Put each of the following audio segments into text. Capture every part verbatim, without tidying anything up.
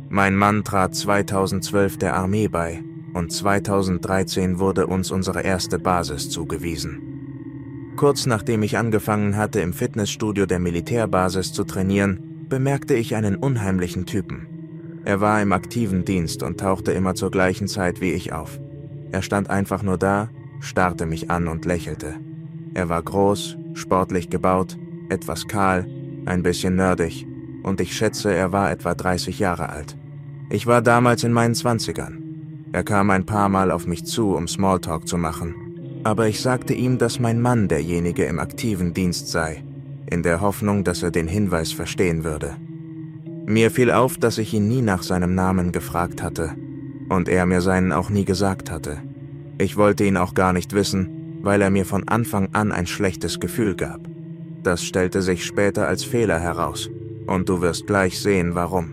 Mein Mann trat zweitausendzwölf der Armee bei und zweitausenddreizehn wurde uns unsere erste Basis zugewiesen. Kurz nachdem ich angefangen hatte, im Fitnessstudio der Militärbasis zu trainieren, bemerkte ich einen unheimlichen Typen. Er war im aktiven Dienst und tauchte immer zur gleichen Zeit wie ich auf. Er stand einfach nur da, starrte mich an und lächelte. Er war groß, sportlich gebaut, etwas kahl, ein bisschen nerdig und ich schätze, er war etwa dreißig Jahre alt. Ich war damals in meinen Zwanzigern. Er kam ein paar Mal auf mich zu, um Smalltalk zu machen, aber ich sagte ihm, dass mein Mann derjenige im aktiven Dienst sei, in der Hoffnung, dass er den Hinweis verstehen würde. Mir fiel auf, dass ich ihn nie nach seinem Namen gefragt hatte und er mir seinen auch nie gesagt hatte. Ich wollte ihn auch gar nicht wissen, weil er mir von Anfang an ein schlechtes Gefühl gab. Das stellte sich später als Fehler heraus und du wirst gleich sehen, warum.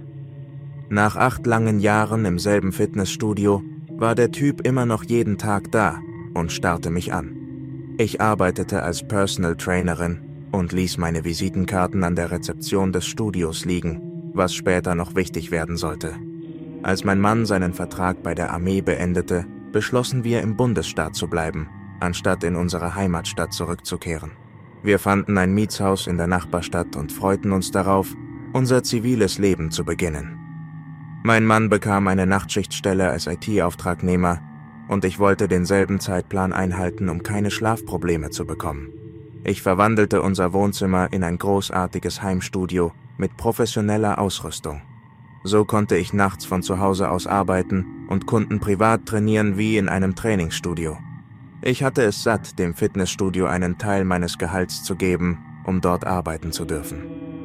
Nach acht langen Jahren im selben Fitnessstudio war der Typ immer noch jeden Tag da und starrte mich an. Ich arbeitete als Personal Trainerin und ließ meine Visitenkarten an der Rezeption des Studios liegen, was später noch wichtig werden sollte. Als mein Mann seinen Vertrag bei der Armee beendete, beschlossen wir, im Bundesstaat zu bleiben, anstatt in unsere Heimatstadt zurückzukehren. Wir fanden ein Mietshaus in der Nachbarstadt und freuten uns darauf, unser ziviles Leben zu beginnen. Mein Mann bekam eine Nachtschichtstelle als I T-Auftragnehmer und ich wollte denselben Zeitplan einhalten, um keine Schlafprobleme zu bekommen. Ich verwandelte unser Wohnzimmer in ein großartiges Heimstudio mit professioneller Ausrüstung. So konnte ich nachts von zu Hause aus arbeiten und Kunden privat trainieren wie in einem Trainingsstudio. Ich hatte es satt, dem Fitnessstudio einen Teil meines Gehalts zu geben, um dort arbeiten zu dürfen.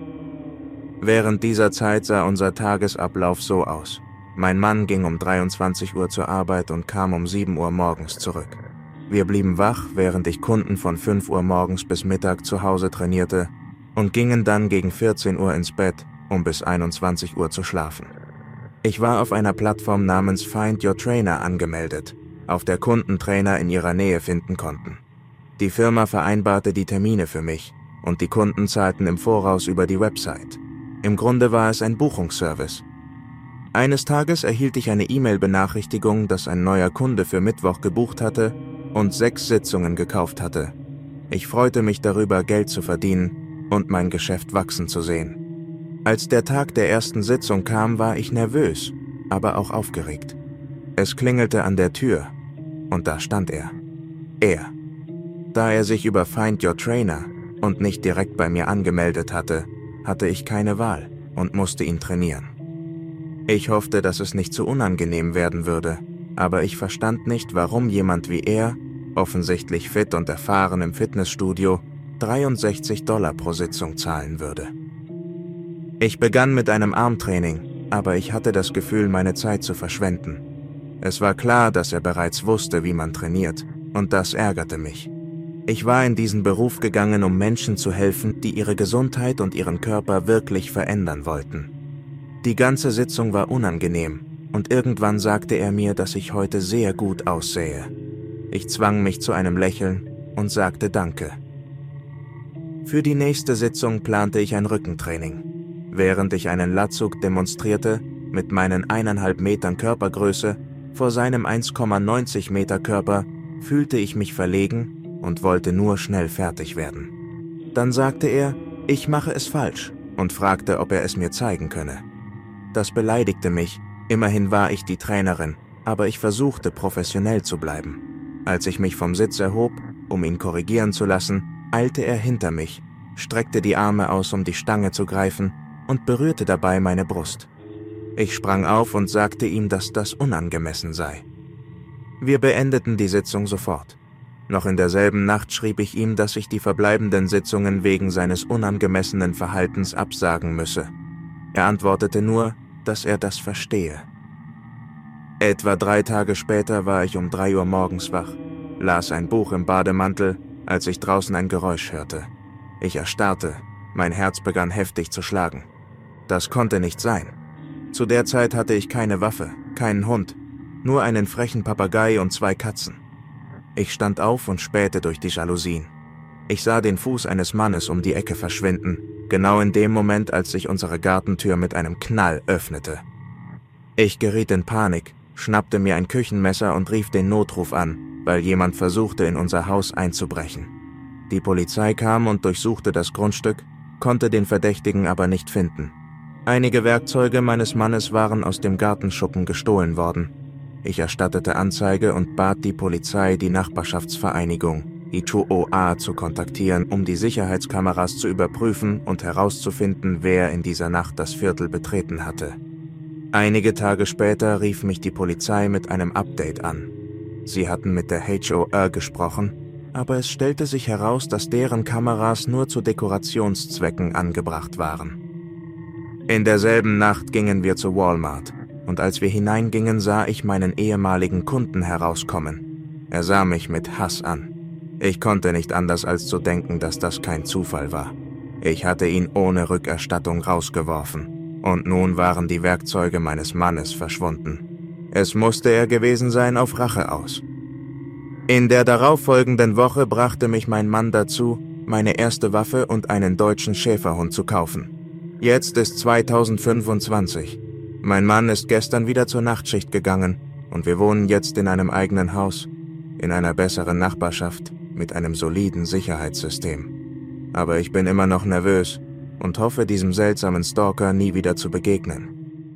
Während dieser Zeit sah unser Tagesablauf so aus. Mein Mann ging um dreiundzwanzig Uhr zur Arbeit und kam um sieben Uhr morgens zurück. Wir blieben wach, während ich Kunden von fünf Uhr morgens bis Mittag zu Hause trainierte und gingen dann gegen vierzehn Uhr ins Bett, um bis einundzwanzig Uhr zu schlafen. Ich war auf einer Plattform namens Find Your Trainer angemeldet, auf der Kunden Trainer in ihrer Nähe finden konnten. Die Firma vereinbarte die Termine für mich und die Kunden zahlten im Voraus über die Website. Im Grunde war es ein Buchungsservice. Eines Tages erhielt ich eine E-Mail-Benachrichtigung, dass ein neuer Kunde für Mittwoch gebucht hatte und sechs Sitzungen gekauft hatte. Ich freute mich darüber, Geld zu verdienen und mein Geschäft wachsen zu sehen. Als der Tag der ersten Sitzung kam, war ich nervös, aber auch aufgeregt. Es klingelte an der Tür und da stand er. Er. Da er sich über Find Your Trainer und nicht direkt bei mir angemeldet hatte, hatte ich keine Wahl und musste ihn trainieren. Ich hoffte, dass es nicht zu unangenehm werden würde, aber ich verstand nicht, warum jemand wie er, offensichtlich fit und erfahren im Fitnessstudio, dreiundsechzig Dollar pro Sitzung zahlen würde. Ich begann mit einem Armtraining, aber ich hatte das Gefühl, meine Zeit zu verschwenden. Es war klar, dass er bereits wusste, wie man trainiert, und das ärgerte mich. Ich war in diesen Beruf gegangen, um Menschen zu helfen, die ihre Gesundheit und ihren Körper wirklich verändern wollten. Die ganze Sitzung war unangenehm und irgendwann sagte er mir, dass ich heute sehr gut aussähe. Ich zwang mich zu einem Lächeln und sagte Danke. Für die nächste Sitzung plante ich ein Rückentraining. Während ich einen Latzug demonstrierte, mit meinen eineinhalb Metern Körpergröße, vor seinem eins Komma neunzig Meter Körper, fühlte ich mich verlegen und wollte nur schnell fertig werden. Dann sagte er, ich mache es falsch und fragte, ob er es mir zeigen könne. Das beleidigte mich, immerhin war ich die Trainerin, aber ich versuchte professionell zu bleiben. Als ich mich vom Sitz erhob, um ihn korrigieren zu lassen, eilte er hinter mich, streckte die Arme aus, um die Stange zu greifen und berührte dabei meine Brust. Ich sprang auf und sagte ihm, dass das unangemessen sei. Wir beendeten die Sitzung sofort. Noch in derselben Nacht schrieb ich ihm, dass ich die verbleibenden Sitzungen wegen seines unangemessenen Verhaltens absagen müsse. Er antwortete nur, dass er das verstehe. Etwa drei Tage später war ich um drei Uhr morgens wach, las ein Buch im Bademantel, als ich draußen ein Geräusch hörte. Ich erstarrte, mein Herz begann heftig zu schlagen. Das konnte nicht sein. Zu der Zeit hatte ich keine Waffe, keinen Hund, nur einen frechen Papagei und zwei Katzen. Ich stand auf und spähte durch die Jalousien. Ich sah den Fuß eines Mannes um die Ecke verschwinden, genau in dem Moment, als sich unsere Gartentür mit einem Knall öffnete. Ich geriet in Panik, schnappte mir ein Küchenmesser und rief den Notruf an, weil jemand versuchte, in unser Haus einzubrechen. Die Polizei kam und durchsuchte das Grundstück, konnte den Verdächtigen aber nicht finden. Einige Werkzeuge meines Mannes waren aus dem Gartenschuppen gestohlen worden. Ich erstattete Anzeige und bat die Polizei, die Nachbarschaftsvereinigung, I T U O A, zu kontaktieren, um die Sicherheitskameras zu überprüfen und herauszufinden, wer in dieser Nacht das Viertel betreten hatte. Einige Tage später rief mich die Polizei mit einem Update an. Sie hatten mit der H O R gesprochen, aber es stellte sich heraus, dass deren Kameras nur zu Dekorationszwecken angebracht waren. In derselben Nacht gingen wir zu Walmart, und als wir hineingingen, sah ich meinen ehemaligen Kunden herauskommen. Er sah mich mit Hass an. Ich konnte nicht anders als zu denken, dass das kein Zufall war. Ich hatte ihn ohne Rückerstattung rausgeworfen, und nun waren die Werkzeuge meines Mannes verschwunden. Es musste er gewesen sein auf Rache aus. In der darauffolgenden Woche brachte mich mein Mann dazu, meine erste Waffe und einen deutschen Schäferhund zu kaufen. Jetzt ist zweitausendfünfundzwanzig. Mein Mann ist gestern wieder zur Nachtschicht gegangen und wir wohnen jetzt in einem eigenen Haus, in einer besseren Nachbarschaft, mit einem soliden Sicherheitssystem. Aber ich bin immer noch nervös und hoffe, diesem seltsamen Stalker nie wieder zu begegnen.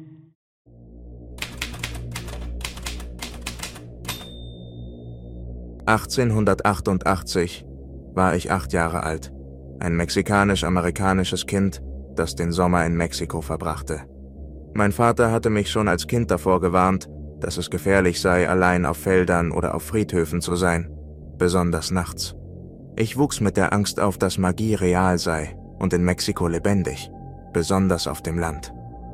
achtzehnhundertachtundachtzig war ich acht Jahre alt, ein mexikanisch-amerikanisches Kind, das den Sommer in Mexiko verbrachte. Mein Vater hatte mich schon als Kind davor gewarnt, dass es gefährlich sei, allein auf Feldern oder auf Friedhöfen zu sein, besonders nachts. Ich wuchs mit der Angst auf, dass Magie real sei und in Mexiko lebendig, besonders auf dem Land.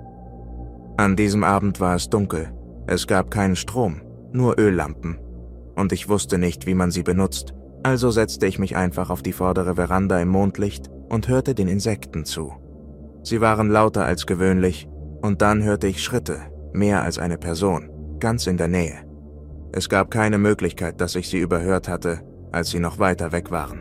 An diesem Abend war es dunkel, es gab keinen Strom, nur Öllampen. Und ich wusste nicht, wie man sie benutzt, also setzte ich mich einfach auf die vordere Veranda im Mondlicht und hörte den Insekten zu. Sie waren lauter als gewöhnlich, und dann hörte ich Schritte, mehr als eine Person, ganz in der Nähe. Es gab keine Möglichkeit, dass ich sie überhört hatte, als sie noch weiter weg waren.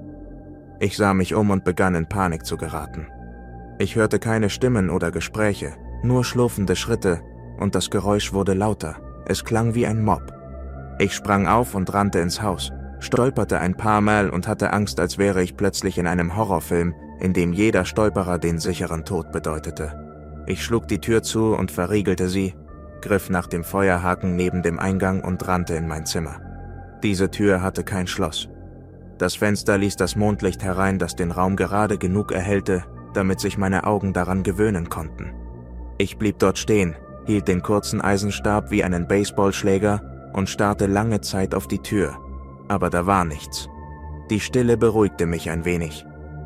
Ich sah mich um und begann in Panik zu geraten. Ich hörte keine Stimmen oder Gespräche, nur schlurfende Schritte, und das Geräusch wurde lauter, es klang wie ein Mob. Ich sprang auf und rannte ins Haus, stolperte ein paar Mal und hatte Angst, als wäre ich plötzlich in einem Horrorfilm, in dem jeder Stolperer den sicheren Tod bedeutete. Ich schlug die Tür zu und verriegelte sie, griff nach dem Feuerhaken neben dem Eingang und rannte in mein Zimmer. Diese Tür hatte kein Schloss. Das Fenster ließ das Mondlicht herein, das den Raum gerade genug erhellte, damit sich meine Augen daran gewöhnen konnten. Ich blieb dort stehen, hielt den kurzen Eisenstab wie einen Baseballschläger und starrte lange Zeit auf die Tür, aber da war nichts. Die Stille beruhigte mich ein wenig.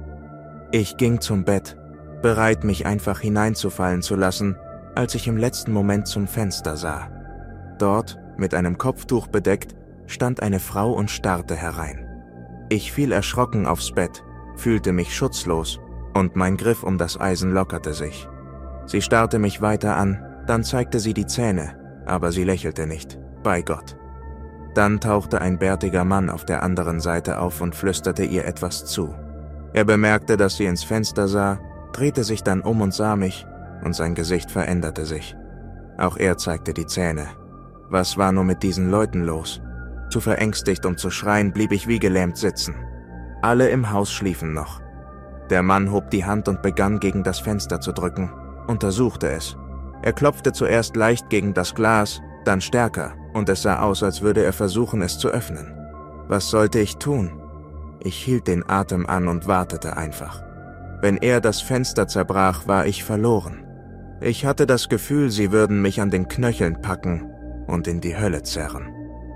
Ich ging zum Bett, bereit, mich einfach hineinzufallen zu lassen, als ich im letzten Moment zum Fenster sah. Dort, mit einem Kopftuch bedeckt, stand eine Frau und starrte herein. Ich fiel erschrocken aufs Bett, fühlte mich schutzlos und mein Griff um das Eisen lockerte sich. Sie starrte mich weiter an, dann zeigte sie die Zähne, aber sie lächelte nicht. Bei Gott. Dann tauchte ein bärtiger Mann auf der anderen Seite auf und flüsterte ihr etwas zu. Er bemerkte, dass sie ins Fenster sah, drehte sich dann um und sah mich, und sein Gesicht veränderte sich. Auch er zeigte die Zähne. Was war nur mit diesen Leuten los? Zu verängstigt, um zu schreien, blieb ich wie gelähmt sitzen. Alle im Haus schliefen noch. Der Mann hob die Hand und begann gegen das Fenster zu drücken, untersuchte es. Er klopfte zuerst leicht gegen das Glas, dann stärker, und es sah aus, als würde er versuchen, es zu öffnen. Was sollte ich tun? Ich hielt den Atem an und wartete einfach. Wenn er das Fenster zerbrach, war ich verloren. Ich hatte das Gefühl, sie würden mich an den Knöcheln packen und in die Hölle zerren.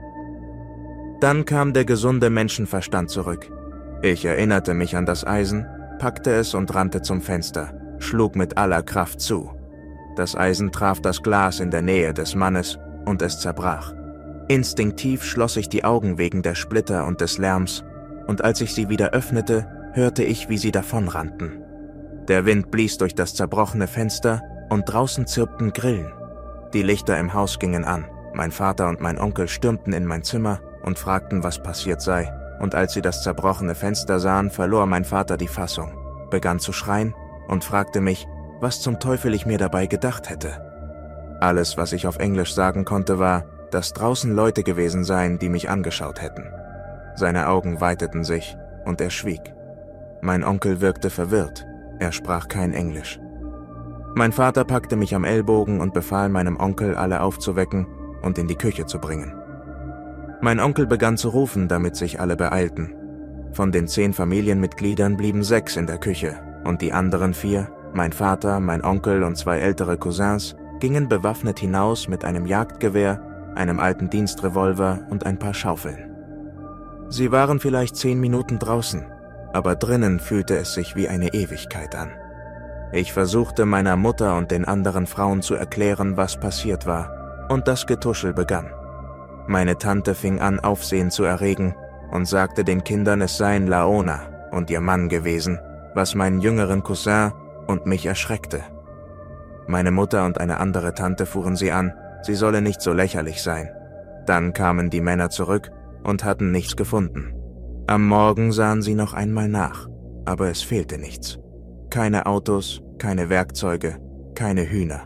Dann kam der gesunde Menschenverstand zurück. Ich erinnerte mich an das Eisen, packte es und rannte zum Fenster, schlug mit aller Kraft zu. Das Eisen traf das Glas in der Nähe des Mannes und es zerbrach. Instinktiv schloss ich die Augen wegen der Splitter und des Lärms, und als ich sie wieder öffnete, hörte ich, wie sie davonrannten. Der Wind blies durch das zerbrochene Fenster und draußen zirpten Grillen. Die Lichter im Haus gingen an. Mein Vater und mein Onkel stürmten in mein Zimmer und fragten, was passiert sei, und als sie das zerbrochene Fenster sahen, verlor mein Vater die Fassung, begann zu schreien und fragte mich, was zum Teufel ich mir dabei gedacht hätte. Alles, was ich auf Englisch sagen konnte, war, dass draußen Leute gewesen seien, die mich angeschaut hätten. Seine Augen weiteten sich und er schwieg. Mein Onkel wirkte verwirrt, er sprach kein Englisch. Mein Vater packte mich am Ellbogen und befahl meinem Onkel, alle aufzuwecken und in die Küche zu bringen. Mein Onkel begann zu rufen, damit sich alle beeilten. Von den zehn Familienmitgliedern blieben sechs in der Küche und die anderen vier, mein Vater, mein Onkel und zwei ältere Cousins, gingen bewaffnet hinaus mit einem Jagdgewehr, einem alten Dienstrevolver und ein paar Schaufeln. Sie waren vielleicht zehn Minuten draußen, aber drinnen fühlte es sich wie eine Ewigkeit an. Ich versuchte meiner Mutter und den anderen Frauen zu erklären, was passiert war, und das Getuschel begann. Meine Tante fing an, Aufsehen zu erregen und sagte den Kindern, es seien Laona und ihr Mann gewesen, was meinen jüngeren Cousin und mich erschreckte. Meine Mutter und eine andere Tante fuhren sie an, sie solle nicht so lächerlich sein. Dann kamen die Männer zurück und hatten nichts gefunden. Am Morgen sahen sie noch einmal nach, aber es fehlte nichts. Keine Autos, keine Werkzeuge, keine Hühner.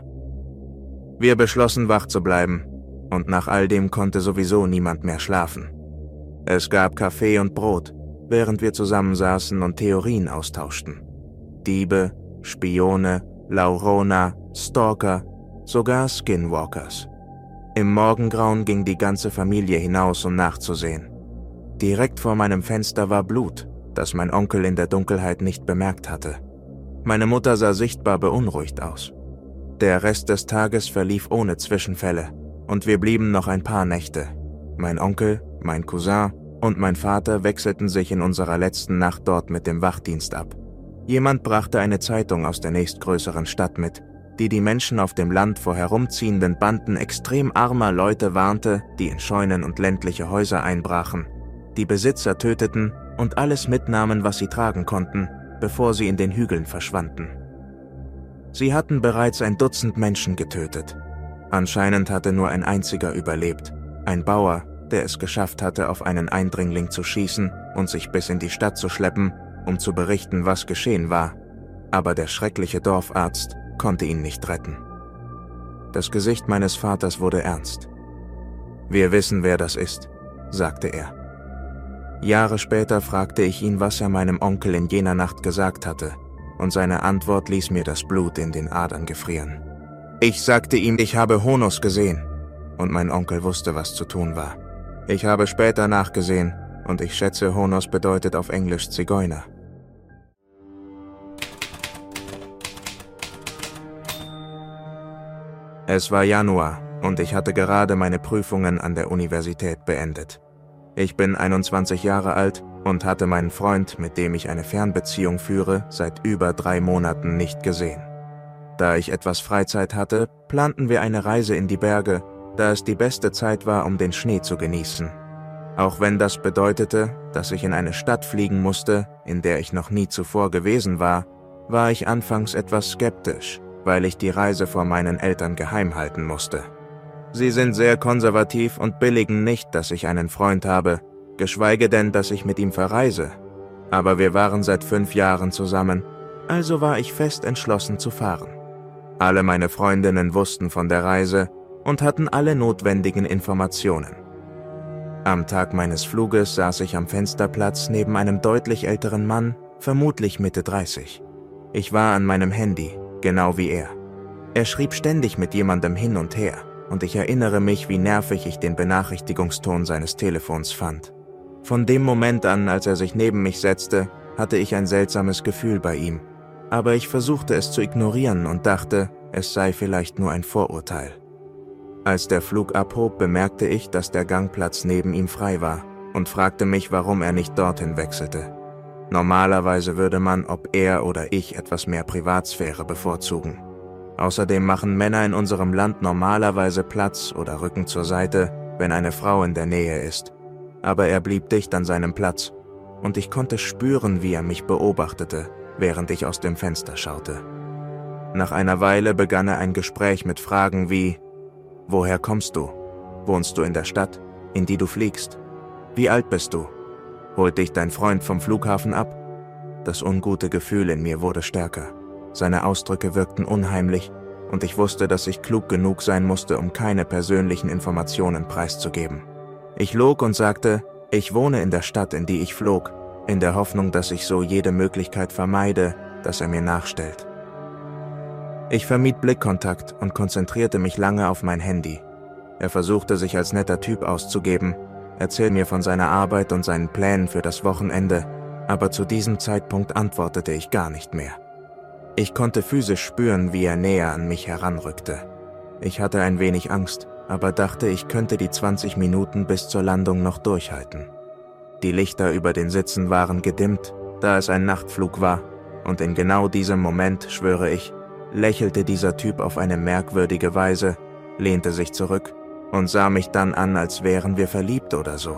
Wir beschlossen, wach zu bleiben, und nach all dem konnte sowieso niemand mehr schlafen. Es gab Kaffee und Brot, während wir zusammensaßen und Theorien austauschten. Diebe, Spione, Laurona, Stalker, sogar Skinwalkers. Im Morgengrauen ging die ganze Familie hinaus, um nachzusehen. Direkt vor meinem Fenster war Blut, das mein Onkel in der Dunkelheit nicht bemerkt hatte. Meine Mutter sah sichtbar beunruhigt aus. Der Rest des Tages verlief ohne Zwischenfälle und wir blieben noch ein paar Nächte. Mein Onkel, mein Cousin und mein Vater wechselten sich in unserer letzten Nacht dort mit dem Wachdienst ab. Jemand brachte eine Zeitung aus der nächstgrößeren Stadt mit, die die Menschen auf dem Land vor herumziehenden Banden extrem armer Leute warnte, die in Scheunen und ländliche Häuser einbrachen, die Besitzer töteten und alles mitnahmen, was sie tragen konnten, bevor sie in den Hügeln verschwanden. Sie hatten bereits ein Dutzend Menschen getötet. Anscheinend hatte nur ein einziger überlebt, ein Bauer, der es geschafft hatte, auf einen Eindringling zu schießen und sich bis in die Stadt zu schleppen, um zu berichten, was geschehen war. Aber der schreckliche Dorfarzt konnte ihn nicht retten. Das Gesicht meines Vaters wurde ernst. »Wir wissen, wer das ist«, sagte er. Jahre später fragte ich ihn, was er meinem Onkel in jener Nacht gesagt hatte, und seine Antwort ließ mir das Blut in den Adern gefrieren. Ich sagte ihm, ich habe Honos gesehen, und mein Onkel wusste, was zu tun war. Ich habe später nachgesehen, und ich schätze, Honos bedeutet auf Englisch Zigeuner. Es war Januar, und ich hatte gerade meine Prüfungen an der Universität beendet. Ich bin einundzwanzig Jahre alt und hatte meinen Freund, mit dem ich eine Fernbeziehung führe, seit über drei Monaten nicht gesehen. Da ich etwas Freizeit hatte, planten wir eine Reise in die Berge, da es die beste Zeit war, um den Schnee zu genießen. Auch wenn das bedeutete, dass ich in eine Stadt fliegen musste, in der ich noch nie zuvor gewesen war, war ich anfangs etwas skeptisch, weil ich die Reise vor meinen Eltern geheim halten musste. Sie sind sehr konservativ und billigen nicht, dass ich einen Freund habe, geschweige denn, dass ich mit ihm verreise. Aber wir waren seit fünf Jahren zusammen, also war ich fest entschlossen zu fahren. Alle meine Freundinnen wussten von der Reise und hatten alle notwendigen Informationen. Am Tag meines Fluges saß ich am Fensterplatz neben einem deutlich älteren Mann, vermutlich Mitte dreißig. Ich war an meinem Handy, genau wie er. Er schrieb ständig mit jemandem hin und her, und ich erinnere mich, wie nervig ich den Benachrichtigungston seines Telefons fand. Von dem Moment an, als er sich neben mich setzte, hatte ich ein seltsames Gefühl bei ihm, aber ich versuchte es zu ignorieren und dachte, es sei vielleicht nur ein Vorurteil. Als der Flug abhob, bemerkte ich, dass der Gangplatz neben ihm frei war und fragte mich, warum er nicht dorthin wechselte. Normalerweise würde man, ob er oder ich, etwas mehr Privatsphäre bevorzugen. Außerdem machen Männer in unserem Land normalerweise Platz oder rücken zur Seite, wenn eine Frau in der Nähe ist. Aber er blieb dicht an seinem Platz, und ich konnte spüren, wie er mich beobachtete, während ich aus dem Fenster schaute. Nach einer Weile begann er ein Gespräch mit Fragen wie: Woher kommst du? Wohnst du in der Stadt, in die du fliegst? Wie alt bist du? Holt dich dein Freund vom Flughafen ab? Das ungute Gefühl in mir wurde stärker. Seine Ausdrücke wirkten unheimlich und ich wusste, dass ich klug genug sein musste, um keine persönlichen Informationen preiszugeben. Ich log und sagte, ich wohne in der Stadt, in die ich flog, in der Hoffnung, dass ich so jede Möglichkeit vermeide, dass er mir nachstellt. Ich vermied Blickkontakt und konzentrierte mich lange auf mein Handy. Er versuchte, sich als netter Typ auszugeben, erzählte mir von seiner Arbeit und seinen Plänen für das Wochenende, aber zu diesem Zeitpunkt antwortete ich gar nicht mehr. Ich konnte physisch spüren, wie er näher an mich heranrückte. Ich hatte ein wenig Angst, aber dachte, ich könnte die zwanzig Minuten bis zur Landung noch durchhalten. Die Lichter über den Sitzen waren gedimmt, da es ein Nachtflug war, und in genau diesem Moment, schwöre ich, lächelte dieser Typ auf eine merkwürdige Weise, lehnte sich zurück und sah mich dann an, als wären wir verliebt oder so.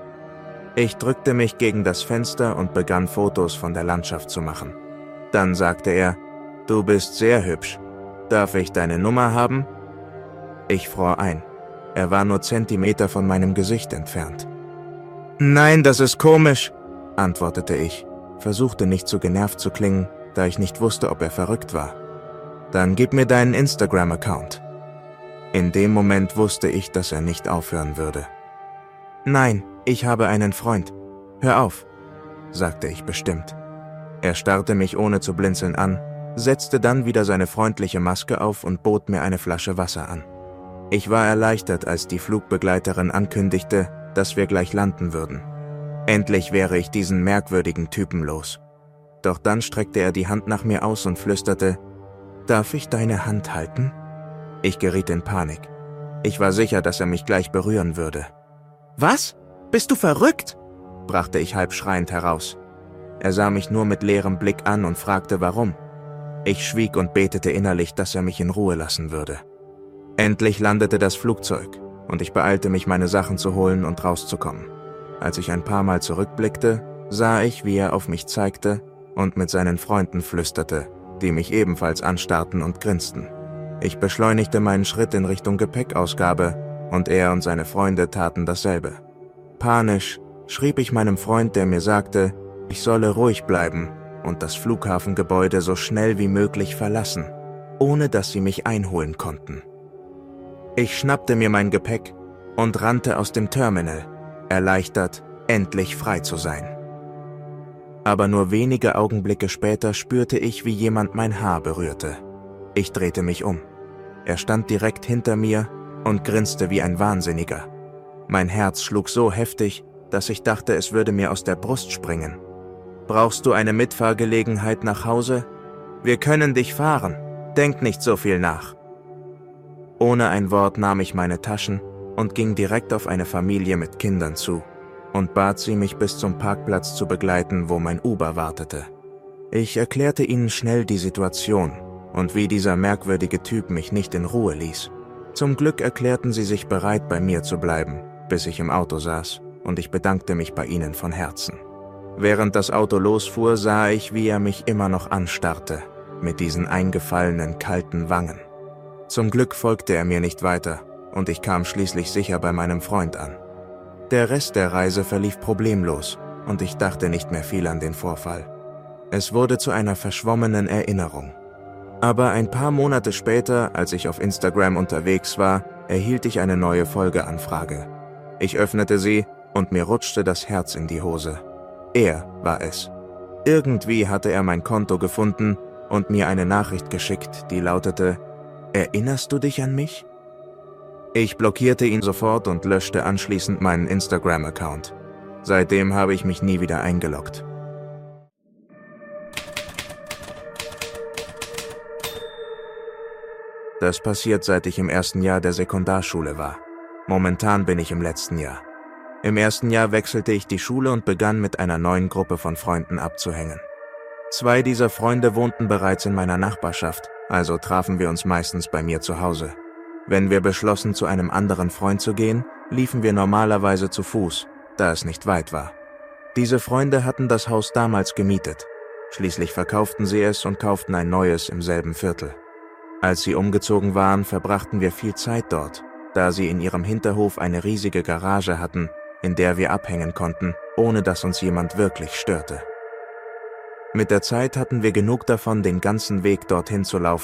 Ich drückte mich gegen das Fenster und begann Fotos von der Landschaft zu machen. Dann sagte er, »Du bist sehr hübsch. Darf ich deine Nummer haben?« Ich fror ein. Er war nur Zentimeter von meinem Gesicht entfernt. »Nein, das ist komisch«, antwortete ich, versuchte nicht zu genervt zu klingen, da ich nicht wusste, ob er verrückt war. »Dann gib mir deinen Instagram-Account.« In dem Moment wusste ich, dass er nicht aufhören würde. »Nein, ich habe einen Freund. Hör auf«, sagte ich bestimmt. Er starrte mich ohne zu blinzeln an, setzte dann wieder seine freundliche Maske auf und bot mir eine Flasche Wasser an. Ich war erleichtert, als die Flugbegleiterin ankündigte, dass wir gleich landen würden. Endlich wäre ich diesen merkwürdigen Typen los. Doch dann streckte er die Hand nach mir aus und flüsterte, »Darf ich deine Hand halten?« Ich geriet in Panik. Ich war sicher, dass er mich gleich berühren würde. »Was? Bist du verrückt?« brachte ich halb schreiend heraus. Er sah mich nur mit leerem Blick an und fragte, warum. Ich schwieg und betete innerlich, dass er mich in Ruhe lassen würde. Endlich landete das Flugzeug und ich beeilte mich, meine Sachen zu holen und rauszukommen. Als ich ein paar Mal zurückblickte, sah ich, wie er auf mich zeigte und mit seinen Freunden flüsterte, die mich ebenfalls anstarrten und grinsten. Ich beschleunigte meinen Schritt in Richtung Gepäckausgabe und er und seine Freunde taten dasselbe. Panisch schrieb ich meinem Freund, der mir sagte, ich solle ruhig bleiben und das Flughafengebäude so schnell wie möglich verlassen, ohne dass sie mich einholen konnten. Ich schnappte mir mein Gepäck und rannte aus dem Terminal, erleichtert, endlich frei zu sein. Aber nur wenige Augenblicke später spürte ich, wie jemand mein Haar berührte. Ich drehte mich um. Er stand direkt hinter mir und grinste wie ein Wahnsinniger. Mein Herz schlug so heftig, dass ich dachte, es würde mir aus der Brust springen. »Brauchst du eine Mitfahrgelegenheit nach Hause? Wir können dich fahren. Denk nicht so viel nach.« Ohne ein Wort nahm ich meine Taschen und ging direkt auf eine Familie mit Kindern zu und bat sie, mich bis zum Parkplatz zu begleiten, wo mein Uber wartete. Ich erklärte ihnen schnell die Situation und wie dieser merkwürdige Typ mich nicht in Ruhe ließ. Zum Glück erklärten sie sich bereit, bei mir zu bleiben, bis ich im Auto saß, und ich bedankte mich bei ihnen von Herzen. Während das Auto losfuhr, sah ich, wie er mich immer noch anstarrte, mit diesen eingefallenen, kalten Wangen. Zum Glück folgte er mir nicht weiter, und ich kam schließlich sicher bei meinem Freund an. Der Rest der Reise verlief problemlos, und ich dachte nicht mehr viel an den Vorfall. Es wurde zu einer verschwommenen Erinnerung. Aber ein paar Monate später, als ich auf Instagram unterwegs war, erhielt ich eine neue Folgeanfrage. Ich öffnete sie, und mir rutschte das Herz in die Hose. Er war es. Irgendwie hatte er mein Konto gefunden und mir eine Nachricht geschickt, die lautete, »Erinnerst du dich an mich?« Ich blockierte ihn sofort und löschte anschließend meinen Instagram-Account. Seitdem habe ich mich nie wieder eingeloggt. Das passiert, seit ich im ersten Jahr der Sekundarschule war. Momentan bin ich im letzten Jahr. Im ersten Jahr wechselte ich die Schule und begann mit einer neuen Gruppe von Freunden abzuhängen. Zwei dieser Freunde wohnten bereits in meiner Nachbarschaft, also trafen wir uns meistens bei mir zu Hause. Wenn wir beschlossen, zu einem anderen Freund zu gehen, liefen wir normalerweise zu Fuß, da es nicht weit war. Diese Freunde hatten das Haus damals gemietet. Schließlich verkauften sie es und kauften ein neues im selben Viertel. Als sie umgezogen waren, verbrachten wir viel Zeit dort, da sie in ihrem Hinterhof eine riesige Garage hatten, in der wir abhängen konnten, ohne dass uns jemand wirklich störte. Mit der Zeit hatten wir genug davon, den ganzen Weg dorthin zu laufen,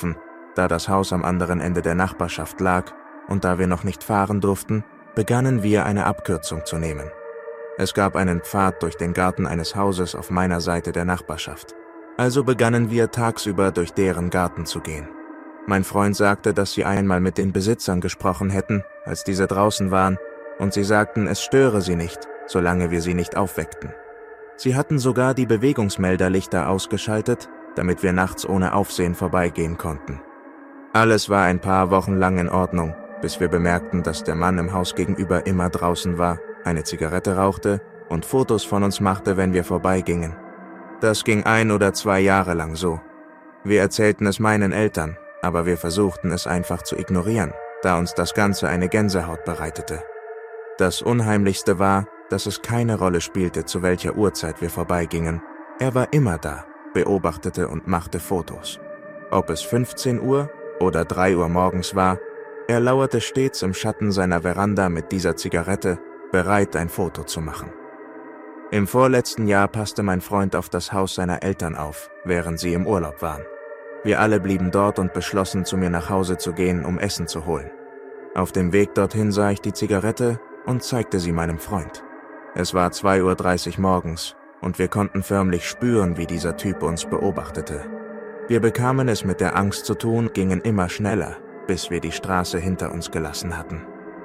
Da das Haus am anderen Ende der Nachbarschaft lag und da wir noch nicht fahren durften, begannen wir eine Abkürzung zu nehmen. Es gab einen Pfad durch den Garten eines Hauses auf meiner Seite der Nachbarschaft. Also begannen wir tagsüber durch deren Garten zu gehen. Mein Freund sagte, dass sie einmal mit den Besitzern gesprochen hätten, als diese draußen waren, und sie sagten, es störe sie nicht, solange wir sie nicht aufweckten. Sie hatten sogar die Bewegungsmelderlichter ausgeschaltet, damit wir nachts ohne Aufsehen vorbeigehen konnten. Alles war ein paar Wochen lang in Ordnung, bis wir bemerkten, dass der Mann im Haus gegenüber immer draußen war, eine Zigarette rauchte und Fotos von uns machte, wenn wir vorbeigingen. Das ging ein oder zwei Jahre lang so. Wir erzählten es meinen Eltern, aber wir versuchten es einfach zu ignorieren, da uns das Ganze eine Gänsehaut bereitete. Das Unheimlichste war, dass es keine Rolle spielte, zu welcher Uhrzeit wir vorbeigingen. Er war immer da, beobachtete und machte Fotos. Ob es fünfzehn Uhr oder drei Uhr morgens war, er lauerte stets im Schatten seiner Veranda mit dieser Zigarette, bereit, ein Foto zu machen. Im vorletzten Jahr passte mein Freund auf das Haus seiner Eltern auf, während sie im Urlaub waren. Wir alle blieben dort und beschlossen, zu mir nach Hause zu gehen, um Essen zu holen. Auf dem Weg dorthin sah ich die Zigarette und zeigte sie meinem Freund. Es war zwei Uhr dreißig morgens und wir konnten förmlich spüren, wie dieser Typ uns beobachtete. Wir bekamen es mit der Angst zu tun, gingen immer schneller, bis wir die Straße hinter uns gelassen hatten.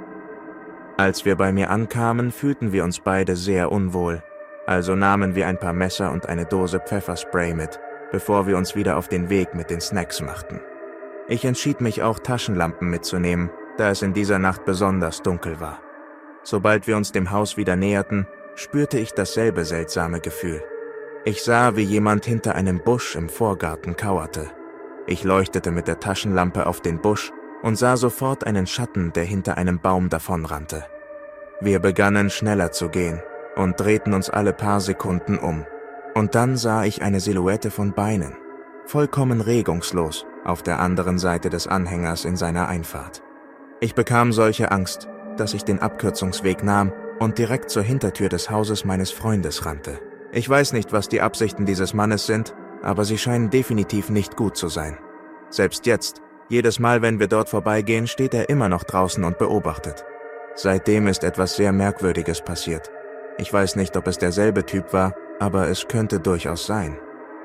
Als wir bei mir ankamen, fühlten wir uns beide sehr unwohl, also nahmen wir ein paar Messer und eine Dose Pfefferspray mit, bevor wir uns wieder auf den Weg mit den Snacks machten. Ich entschied mich auch, Taschenlampen mitzunehmen, da es in dieser Nacht besonders dunkel war. Sobald wir uns dem Haus wieder näherten, spürte ich dasselbe seltsame Gefühl. Ich sah, wie jemand hinter einem Busch im Vorgarten kauerte. Ich leuchtete mit der Taschenlampe auf den Busch und sah sofort einen Schatten, der hinter einem Baum davonrannte. Wir begannen schneller zu gehen und drehten uns alle paar Sekunden um. Und dann sah ich eine Silhouette von Beinen, vollkommen regungslos, auf der anderen Seite des Anhängers in seiner Einfahrt. Ich bekam solche Angst, dass ich den Abkürzungsweg nahm und direkt zur Hintertür des Hauses meines Freundes rannte. Ich weiß nicht, was die Absichten dieses Mannes sind, aber sie scheinen definitiv nicht gut zu sein. Selbst jetzt, jedes Mal, wenn wir dort vorbeigehen, steht er immer noch draußen und beobachtet. Seitdem ist etwas sehr Merkwürdiges passiert. Ich weiß nicht, ob es derselbe Typ war, aber es könnte durchaus sein.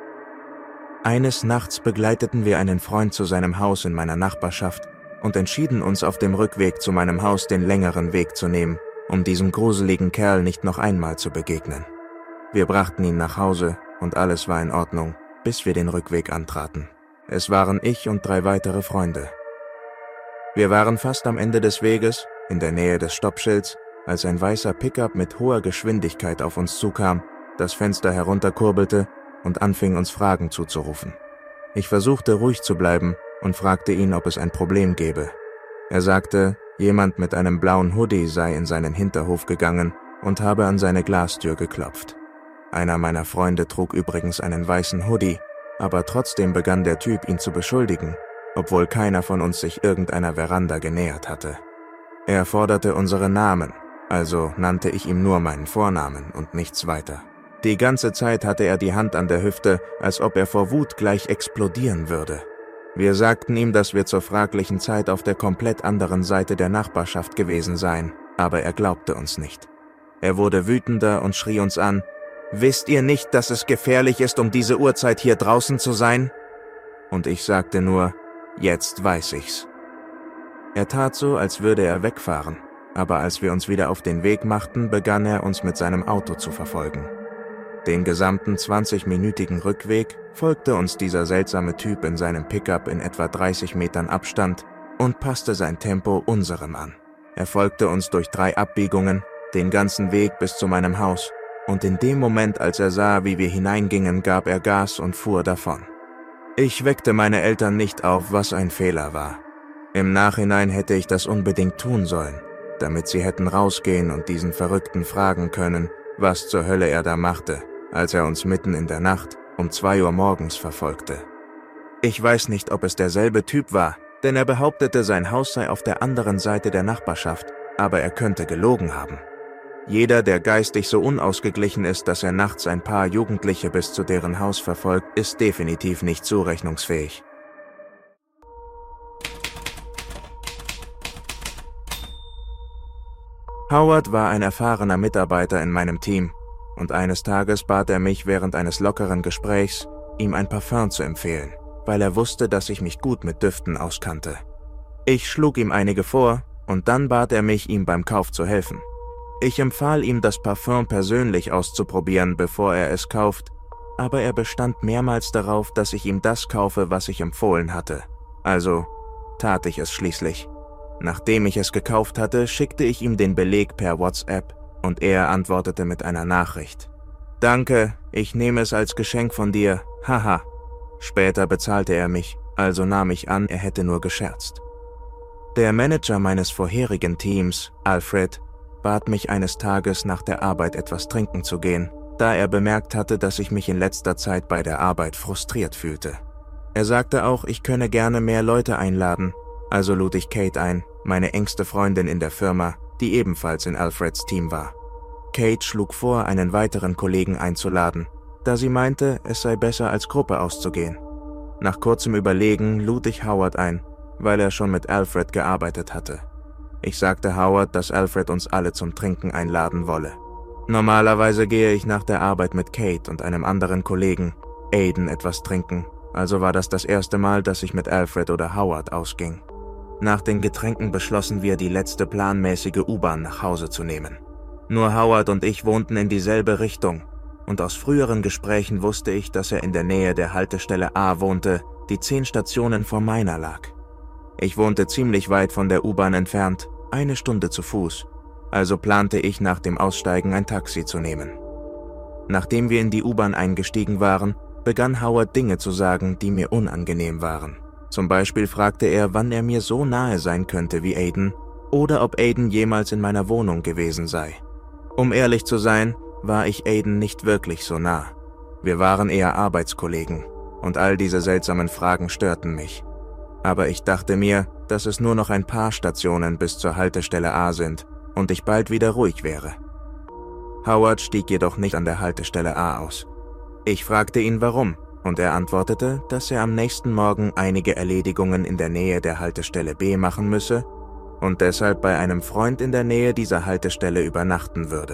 Eines Nachts begleiteten wir einen Freund zu seinem Haus in meiner Nachbarschaft und entschieden uns, auf dem Rückweg zu meinem Haus den längeren Weg zu nehmen, um diesem gruseligen Kerl nicht noch einmal zu begegnen. Wir brachten ihn nach Hause und alles war in Ordnung, bis wir den Rückweg antraten. Es waren ich und drei weitere Freunde. Wir waren fast am Ende des Weges, in der Nähe des Stoppschilds, als ein weißer Pickup mit hoher Geschwindigkeit auf uns zukam, das Fenster herunterkurbelte und anfing, uns Fragen zuzurufen. Ich versuchte ruhig zu bleiben und fragte ihn, ob es ein Problem gäbe. Er sagte, jemand mit einem blauen Hoodie sei in seinen Hinterhof gegangen und habe an seine Glastür geklopft. Einer meiner Freunde trug übrigens einen weißen Hoodie, aber trotzdem begann der Typ, ihn zu beschuldigen, obwohl keiner von uns sich irgendeiner Veranda genähert hatte. Er forderte unsere Namen, also nannte ich ihm nur meinen Vornamen und nichts weiter. Die ganze Zeit hatte er die Hand an der Hüfte, als ob er vor Wut gleich explodieren würde. Wir sagten ihm, dass wir zur fraglichen Zeit auf der komplett anderen Seite der Nachbarschaft gewesen seien, aber er glaubte uns nicht. Er wurde wütender und schrie uns an: »Wisst ihr nicht, dass es gefährlich ist, um diese Uhrzeit hier draußen zu sein?« Und ich sagte nur: »Jetzt weiß ich's.« Er tat so, als würde er wegfahren, aber als wir uns wieder auf den Weg machten, begann er uns mit seinem Auto zu verfolgen. Den gesamten zwanzigminütigen Rückweg folgte uns dieser seltsame Typ in seinem Pickup in etwa dreißig Metern Abstand und passte sein Tempo unserem an. Er folgte uns durch drei Abbiegungen, den ganzen Weg bis zu meinem Haus, und in dem Moment, als er sah, wie wir hineingingen, gab er Gas und fuhr davon. Ich weckte meine Eltern nicht auf, was ein Fehler war. Im Nachhinein hätte ich das unbedingt tun sollen, damit sie hätten rausgehen und diesen Verrückten fragen können, was zur Hölle er da machte, als er uns mitten in der Nacht um zwei Uhr morgens verfolgte. Ich weiß nicht, ob es derselbe Typ war, denn er behauptete, sein Haus sei auf der anderen Seite der Nachbarschaft, aber er könnte gelogen haben. Jeder, der geistig so unausgeglichen ist, dass er nachts ein paar Jugendliche bis zu deren Haus verfolgt, ist definitiv nicht zurechnungsfähig. Howard war ein erfahrener Mitarbeiter in meinem Team und eines Tages bat er mich während eines lockeren Gesprächs, ihm ein Parfüm zu empfehlen, weil er wusste, dass ich mich gut mit Düften auskannte. Ich schlug ihm einige vor und dann bat er mich, ihm beim Kauf zu helfen. Ich empfahl ihm, das Parfüm persönlich auszuprobieren, bevor er es kauft, aber er bestand mehrmals darauf, dass ich ihm das kaufe, was ich empfohlen hatte. Also tat ich es schließlich. Nachdem ich es gekauft hatte, schickte ich ihm den Beleg per WhatsApp und er antwortete mit einer Nachricht. »Danke, ich nehme es als Geschenk von dir, haha.« Später bezahlte er mich, also nahm ich an, er hätte nur gescherzt. Der Manager meines vorherigen Teams, Alfred, bat mich eines Tages nach der Arbeit etwas trinken zu gehen, da er bemerkt hatte, dass ich mich in letzter Zeit bei der Arbeit frustriert fühlte. Er sagte auch, ich könne gerne mehr Leute einladen, also lud ich Kate ein, meine engste Freundin in der Firma, die ebenfalls in Alfreds Team war. Kate schlug vor, einen weiteren Kollegen einzuladen, da sie meinte, es sei besser als Gruppe auszugehen. Nach kurzem Überlegen lud ich Howard ein, weil er schon mit Alfred gearbeitet hatte. Ich sagte Howard, dass Alfred uns alle zum Trinken einladen wolle. Normalerweise gehe ich nach der Arbeit mit Kate und einem anderen Kollegen, Aiden, etwas trinken, also war das das erste Mal, dass ich mit Alfred oder Howard ausging. Nach den Getränken beschlossen wir, die letzte planmäßige U-Bahn nach Hause zu nehmen. Nur Howard und ich wohnten in dieselbe Richtung und aus früheren Gesprächen wusste ich, dass er in der Nähe der Haltestelle A wohnte, die zehn Stationen vor meiner lag. Ich wohnte ziemlich weit von der U-Bahn entfernt, eine Stunde zu Fuß, also plante ich nach dem Aussteigen ein Taxi zu nehmen. Nachdem wir in die U-Bahn eingestiegen waren, begann Howard Dinge zu sagen, die mir unangenehm waren. Zum Beispiel fragte er, wann er mir so nahe sein könnte wie Aiden oder ob Aiden jemals in meiner Wohnung gewesen sei. Um ehrlich zu sein, war ich Aiden nicht wirklich so nah. Wir waren eher Arbeitskollegen und all diese seltsamen Fragen störten mich. Aber ich dachte mir, dass es nur noch ein paar Stationen bis zur Haltestelle A sind und ich bald wieder ruhig wäre. Howard stieg jedoch nicht an der Haltestelle A aus. Ich fragte ihn, warum, und er antwortete, dass er am nächsten Morgen einige Erledigungen in der Nähe der Haltestelle B machen müsse und deshalb bei einem Freund in der Nähe dieser Haltestelle übernachten würde.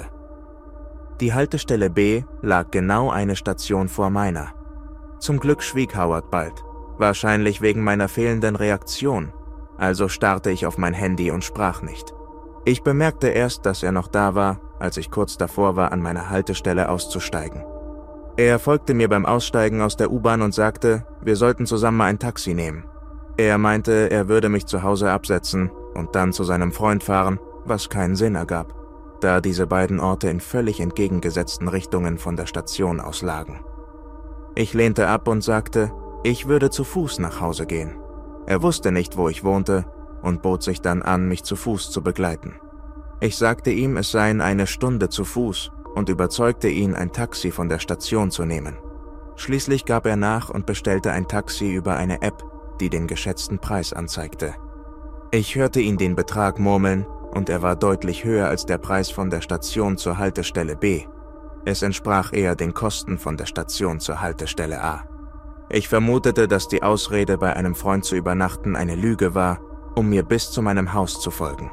Die Haltestelle B lag genau eine Station vor meiner. Zum Glück schwieg Howard bald, wahrscheinlich wegen meiner fehlenden Reaktion, also starrte ich auf mein Handy und sprach nicht. Ich bemerkte erst, dass er noch da war, als ich kurz davor war, an meiner Haltestelle auszusteigen. Er folgte mir beim Aussteigen aus der U-Bahn und sagte, wir sollten zusammen ein Taxi nehmen. Er meinte, er würde mich zu Hause absetzen und dann zu seinem Freund fahren, was keinen Sinn ergab, da diese beiden Orte in völlig entgegengesetzten Richtungen von der Station aus lagen. Ich lehnte ab und sagte, ich würde zu Fuß nach Hause gehen. Er wusste nicht, wo ich wohnte und bot sich dann an, mich zu Fuß zu begleiten. Ich sagte ihm, es seien eine Stunde zu Fuß und überzeugte ihn, ein Taxi von der Station zu nehmen. Schließlich gab er nach und bestellte ein Taxi über eine App, die den geschätzten Preis anzeigte. Ich hörte ihn den Betrag murmeln und er war deutlich höher als der Preis von der Station zur Haltestelle B. Es entsprach eher den Kosten von der Station zur Haltestelle A. Ich vermutete, dass die Ausrede, bei einem Freund zu übernachten, eine Lüge war, um mir bis zu meinem Haus zu folgen.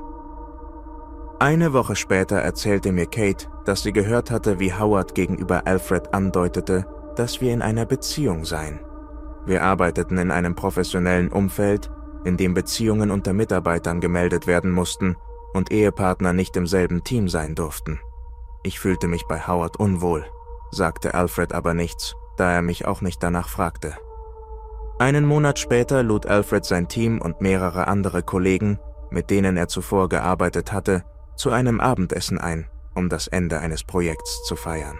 Eine Woche später erzählte mir Kate, dass sie gehört hatte, wie Howard gegenüber Alfred andeutete, dass wir in einer Beziehung seien. Wir arbeiteten in einem professionellen Umfeld, in dem Beziehungen unter Mitarbeitern gemeldet werden mussten und Ehepartner nicht im selben Team sein durften. Ich fühlte mich bei Howard unwohl, sagte Alfred aber nichts, da er mich auch nicht danach fragte. Einen Monat später lud Alfred sein Team und mehrere andere Kollegen, mit denen er zuvor gearbeitet hatte, zu einem Abendessen ein, um das Ende eines Projekts zu feiern.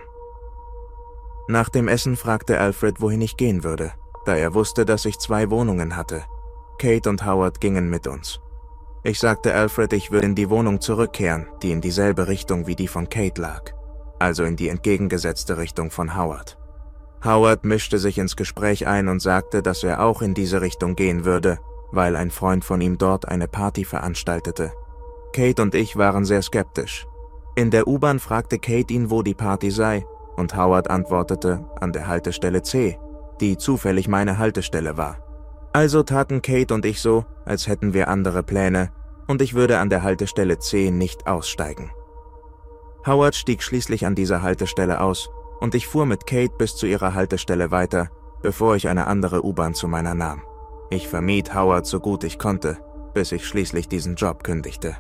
Nach dem Essen fragte Alfred, wohin ich gehen würde, da er wusste, dass ich zwei Wohnungen hatte. Kate und Howard gingen mit uns. Ich sagte Alfred, ich würde in die Wohnung zurückkehren, die in dieselbe Richtung wie die von Kate lag, also in die entgegengesetzte Richtung von Howard. Howard mischte sich ins Gespräch ein und sagte, dass er auch in diese Richtung gehen würde, weil ein Freund von ihm dort eine Party veranstaltete. Kate und ich waren sehr skeptisch. In der U-Bahn fragte Kate ihn, wo die Party sei, und Howard antwortete, an der Haltestelle C, die zufällig meine Haltestelle war. Also taten Kate und ich so, als hätten wir andere Pläne, und ich würde an der Haltestelle C nicht aussteigen. Howard stieg schließlich an dieser Haltestelle aus und ich fuhr mit Kate bis zu ihrer Haltestelle weiter, bevor ich eine andere U-Bahn zu meiner nahm. Ich vermied Howard so gut ich konnte, bis ich schließlich diesen Job kündigte.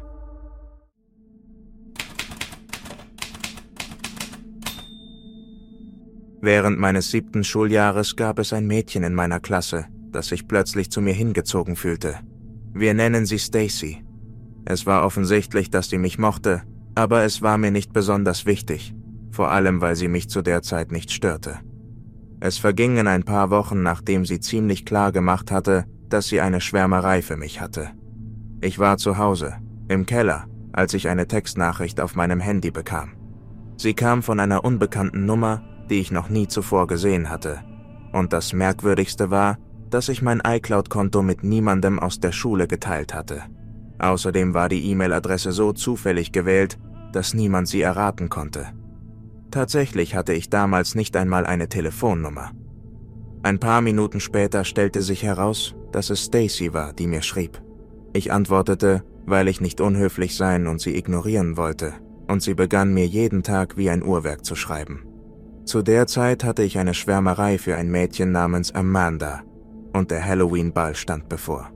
Während meines siebten Schuljahres gab es ein Mädchen in meiner Klasse, das sich plötzlich zu mir hingezogen fühlte. Wir nennen sie Stacy. Es war offensichtlich, dass sie mich mochte, aber es war mir nicht besonders wichtig, vor allem weil sie mich zu der Zeit nicht störte. Es vergingen ein paar Wochen, nachdem sie ziemlich klar gemacht hatte, dass sie eine Schwärmerei für mich hatte. Ich war zu Hause, im Keller, als ich eine Textnachricht auf meinem Handy bekam. Sie kam von einer unbekannten Nummer, die ich noch nie zuvor gesehen hatte. Und das Merkwürdigste war, dass ich mein iCloud-Konto mit niemandem aus der Schule geteilt hatte. Außerdem war die E-Mail-Adresse so zufällig gewählt, dass niemand sie erraten konnte. Tatsächlich hatte ich damals nicht einmal eine Telefonnummer. Ein paar Minuten später stellte sich heraus, dass es Stacy war, die mir schrieb. Ich antwortete, weil ich nicht unhöflich sein und sie ignorieren wollte, und sie begann mir jeden Tag wie ein Uhrwerk zu schreiben. Zu der Zeit hatte ich eine Schwärmerei für ein Mädchen namens Amanda und der Halloween-Ball stand bevor.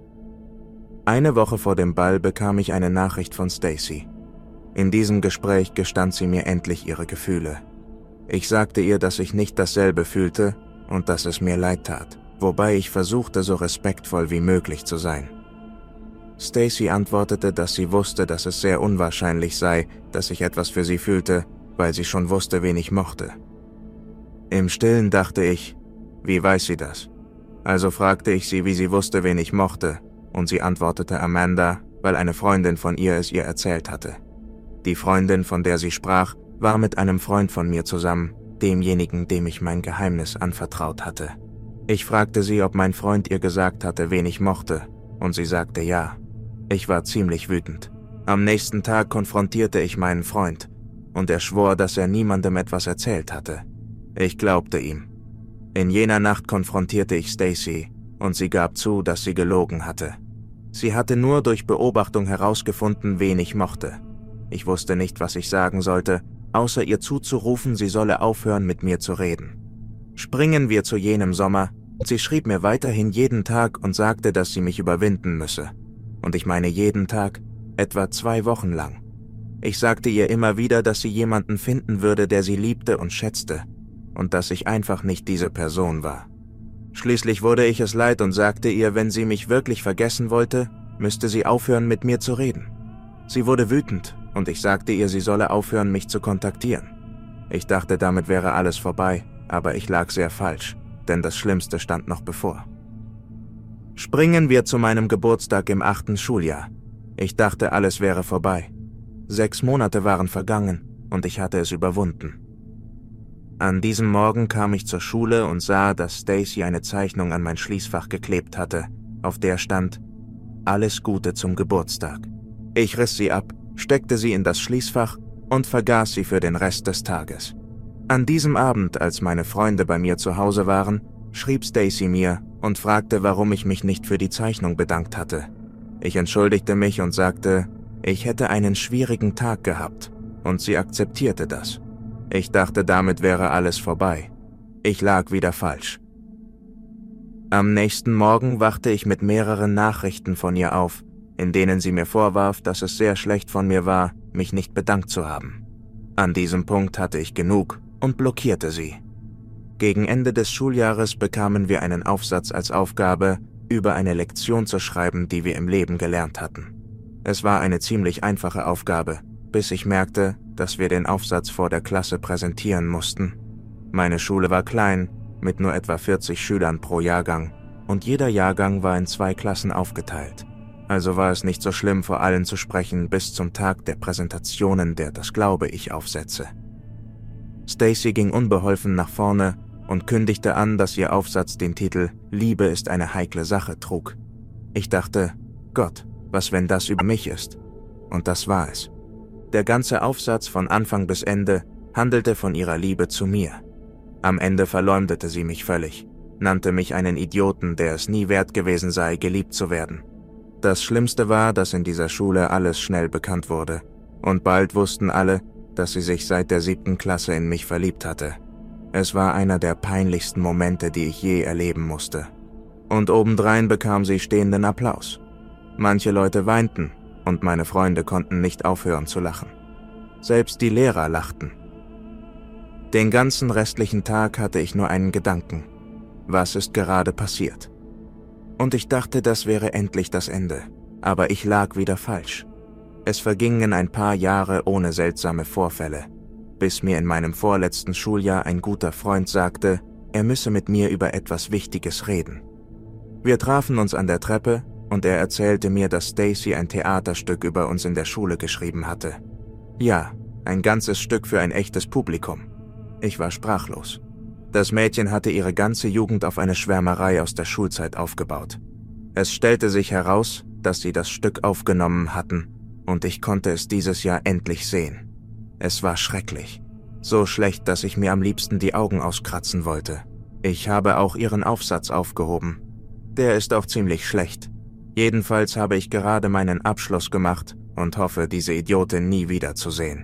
Eine Woche vor dem Ball bekam ich eine Nachricht von Stacy. In diesem Gespräch gestand sie mir endlich ihre Gefühle. Ich sagte ihr, dass ich nicht dasselbe fühlte und dass es mir leid tat, wobei ich versuchte, so respektvoll wie möglich zu sein. Stacy antwortete, dass sie wusste, dass es sehr unwahrscheinlich sei, dass ich etwas für sie fühlte, weil sie schon wusste, wen ich mochte. Im Stillen dachte ich, wie weiß sie das? Also fragte ich sie, wie sie wusste, wen ich mochte, und sie antwortete Amanda, weil eine Freundin von ihr es ihr erzählt hatte. Die Freundin, von der sie sprach, war mit einem Freund von mir zusammen, demjenigen, dem ich mein Geheimnis anvertraut hatte. Ich fragte sie, ob mein Freund ihr gesagt hatte, wen ich mochte, und sie sagte ja. Ich war ziemlich wütend. Am nächsten Tag konfrontierte ich meinen Freund, und er schwor, dass er niemandem etwas erzählt hatte. Ich glaubte ihm. In jener Nacht konfrontierte ich Stacy, und sie gab zu, dass sie gelogen hatte. Sie hatte nur durch Beobachtung herausgefunden, wen ich mochte. Ich wusste nicht, was ich sagen sollte, außer ihr zuzurufen, sie solle aufhören, mit mir zu reden. Springen wir zu jenem Sommer. Sie schrieb mir weiterhin jeden Tag und sagte, dass sie mich überwinden müsse. Und ich meine jeden Tag, etwa zwei Wochen lang. Ich sagte ihr immer wieder, dass sie jemanden finden würde, der sie liebte und schätzte, und dass ich einfach nicht diese Person war. Schließlich wurde ich es leid und sagte ihr, wenn sie mich wirklich vergessen wollte, müsste sie aufhören, mit mir zu reden. Sie wurde wütend und ich sagte ihr, sie solle aufhören, mich zu kontaktieren. Ich dachte, damit wäre alles vorbei, aber ich lag sehr falsch, denn das Schlimmste stand noch bevor. Springen wir zu meinem Geburtstag im achten Schuljahr. Ich dachte, alles wäre vorbei. Sechs Monate waren vergangen und ich hatte es überwunden. An diesem Morgen kam ich zur Schule und sah, dass Stacy eine Zeichnung an mein Schließfach geklebt hatte, auf der stand »Alles Gute zum Geburtstag«. Ich riss sie ab, steckte sie in das Schließfach und vergaß sie für den Rest des Tages. An diesem Abend, als meine Freunde bei mir zu Hause waren, schrieb Stacy mir und fragte, warum ich mich nicht für die Zeichnung bedankt hatte. Ich entschuldigte mich und sagte, ich hätte einen schwierigen Tag gehabt, und sie akzeptierte das. Ich dachte, damit wäre alles vorbei. Ich lag wieder falsch. Am nächsten Morgen wachte ich mit mehreren Nachrichten von ihr auf, in denen sie mir vorwarf, dass es sehr schlecht von mir war, mich nicht bedankt zu haben. An diesem Punkt hatte ich genug und blockierte sie. Gegen Ende des Schuljahres bekamen wir einen Aufsatz als Aufgabe, über eine Lektion zu schreiben, die wir im Leben gelernt hatten. Es war eine ziemlich einfache Aufgabe, bis ich merkte, dass wir den Aufsatz vor der Klasse präsentieren mussten. Meine Schule war klein, mit nur etwa vierzig Schülern pro Jahrgang, und jeder Jahrgang war in zwei Klassen aufgeteilt. Also war es nicht so schlimm, vor allen zu sprechen, bis zum Tag der Präsentationen, der das Glaube ich aufsetze. Stacy ging unbeholfen nach vorne und kündigte an, dass ihr Aufsatz den Titel »Liebe ist eine heikle Sache« trug. Ich dachte, Gott, was wenn das über mich ist? Und das war es. Der ganze Aufsatz von Anfang bis Ende handelte von ihrer Liebe zu mir. Am Ende verleumdete sie mich völlig, nannte mich einen Idioten, der es nie wert gewesen sei, geliebt zu werden. Das Schlimmste war, dass in dieser Schule alles schnell bekannt wurde. Und bald wussten alle, dass sie sich seit der siebten Klasse in mich verliebt hatte. Es war einer der peinlichsten Momente, die ich je erleben musste. Und obendrein bekam sie stehenden Applaus. Manche Leute weinten und meine Freunde konnten nicht aufhören zu lachen. Selbst die Lehrer lachten. Den ganzen restlichen Tag hatte ich nur einen Gedanken. Was ist gerade passiert? Und ich dachte, das wäre endlich das Ende. Aber ich lag wieder falsch. Es vergingen ein paar Jahre ohne seltsame Vorfälle, bis mir in meinem vorletzten Schuljahr ein guter Freund sagte, er müsse mit mir über etwas Wichtiges reden. Wir trafen uns an der Treppe und er erzählte mir, dass Stacy ein Theaterstück über uns in der Schule geschrieben hatte. Ja, ein ganzes Stück für ein echtes Publikum. Ich war sprachlos. Das Mädchen hatte ihre ganze Jugend auf eine Schwärmerei aus der Schulzeit aufgebaut. Es stellte sich heraus, dass sie das Stück aufgenommen hatten, und ich konnte es dieses Jahr endlich sehen. Es war schrecklich. So schlecht, dass ich mir am liebsten die Augen auskratzen wollte. Ich habe auch ihren Aufsatz aufgehoben. Der ist auch ziemlich schlecht. Jedenfalls habe ich gerade meinen Abschluss gemacht und hoffe, diese Idiotin nie wiederzusehen.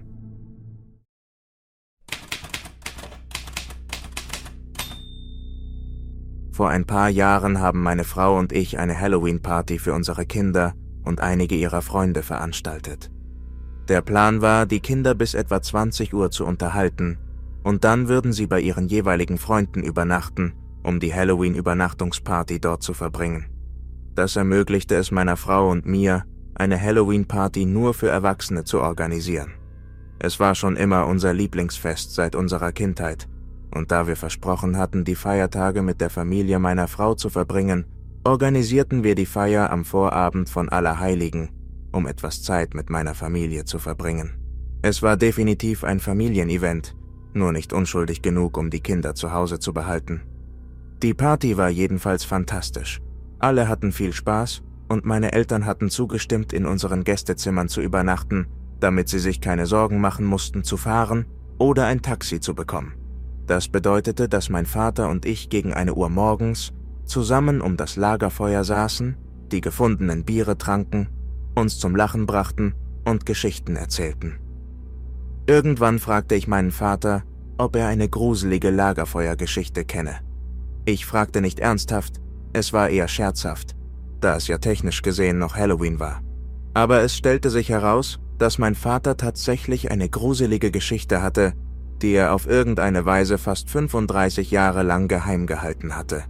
Vor ein paar Jahren haben meine Frau und ich eine Halloween-Party für unsere Kinder und einige ihrer Freunde veranstaltet. Der Plan war, die Kinder bis etwa zwanzig Uhr zu unterhalten und dann würden sie bei ihren jeweiligen Freunden übernachten, um die Halloween-Übernachtungsparty dort zu verbringen. Das ermöglichte es meiner Frau und mir, eine Halloween-Party nur für Erwachsene zu organisieren. Es war schon immer unser Lieblingsfest seit unserer Kindheit, und da wir versprochen hatten, die Feiertage mit der Familie meiner Frau zu verbringen, organisierten wir die Feier am Vorabend von Allerheiligen, um etwas Zeit mit meiner Familie zu verbringen. Es war definitiv ein Familienevent, nur nicht unschuldig genug, um die Kinder zu Hause zu behalten. Die Party war jedenfalls fantastisch. Alle hatten viel Spaß und meine Eltern hatten zugestimmt, in unseren Gästezimmern zu übernachten, damit sie sich keine Sorgen machen mussten, zu fahren oder ein Taxi zu bekommen. Das bedeutete, dass mein Vater und ich gegen eine Uhr morgens zusammen um das Lagerfeuer saßen, die gefundenen Biere tranken, uns zum Lachen brachten und Geschichten erzählten. Irgendwann fragte ich meinen Vater, ob er eine gruselige Lagerfeuergeschichte kenne. Ich fragte nicht ernsthaft, es war eher scherzhaft, da es ja technisch gesehen noch Halloween war. Aber es stellte sich heraus, dass mein Vater tatsächlich eine gruselige Geschichte hatte, die er auf irgendeine Weise fast fünfunddreißig Jahre lang geheim gehalten hatte.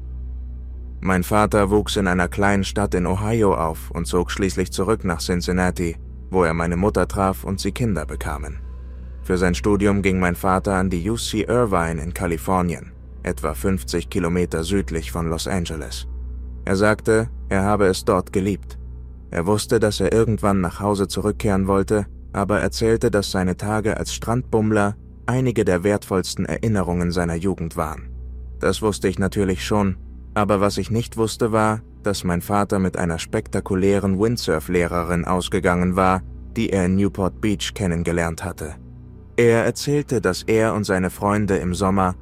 Mein Vater wuchs in einer kleinen Stadt in Ohio auf und zog schließlich zurück nach Cincinnati, wo er meine Mutter traf und sie Kinder bekamen. Für sein Studium ging mein Vater an die U C Irvine in Kalifornien, etwa fünfzig Kilometer südlich von Los Angeles. Er sagte, er habe es dort geliebt. Er wusste, dass er irgendwann nach Hause zurückkehren wollte, aber erzählte, dass seine Tage als Strandbummler einige der wertvollsten Erinnerungen seiner Jugend waren. Das wusste ich natürlich schon, aber was ich nicht wusste war, dass mein Vater mit einer spektakulären Windsurf-Lehrerin ausgegangen war, die er in Newport Beach kennengelernt hatte. Er erzählte, dass er und seine Freunde im Sommer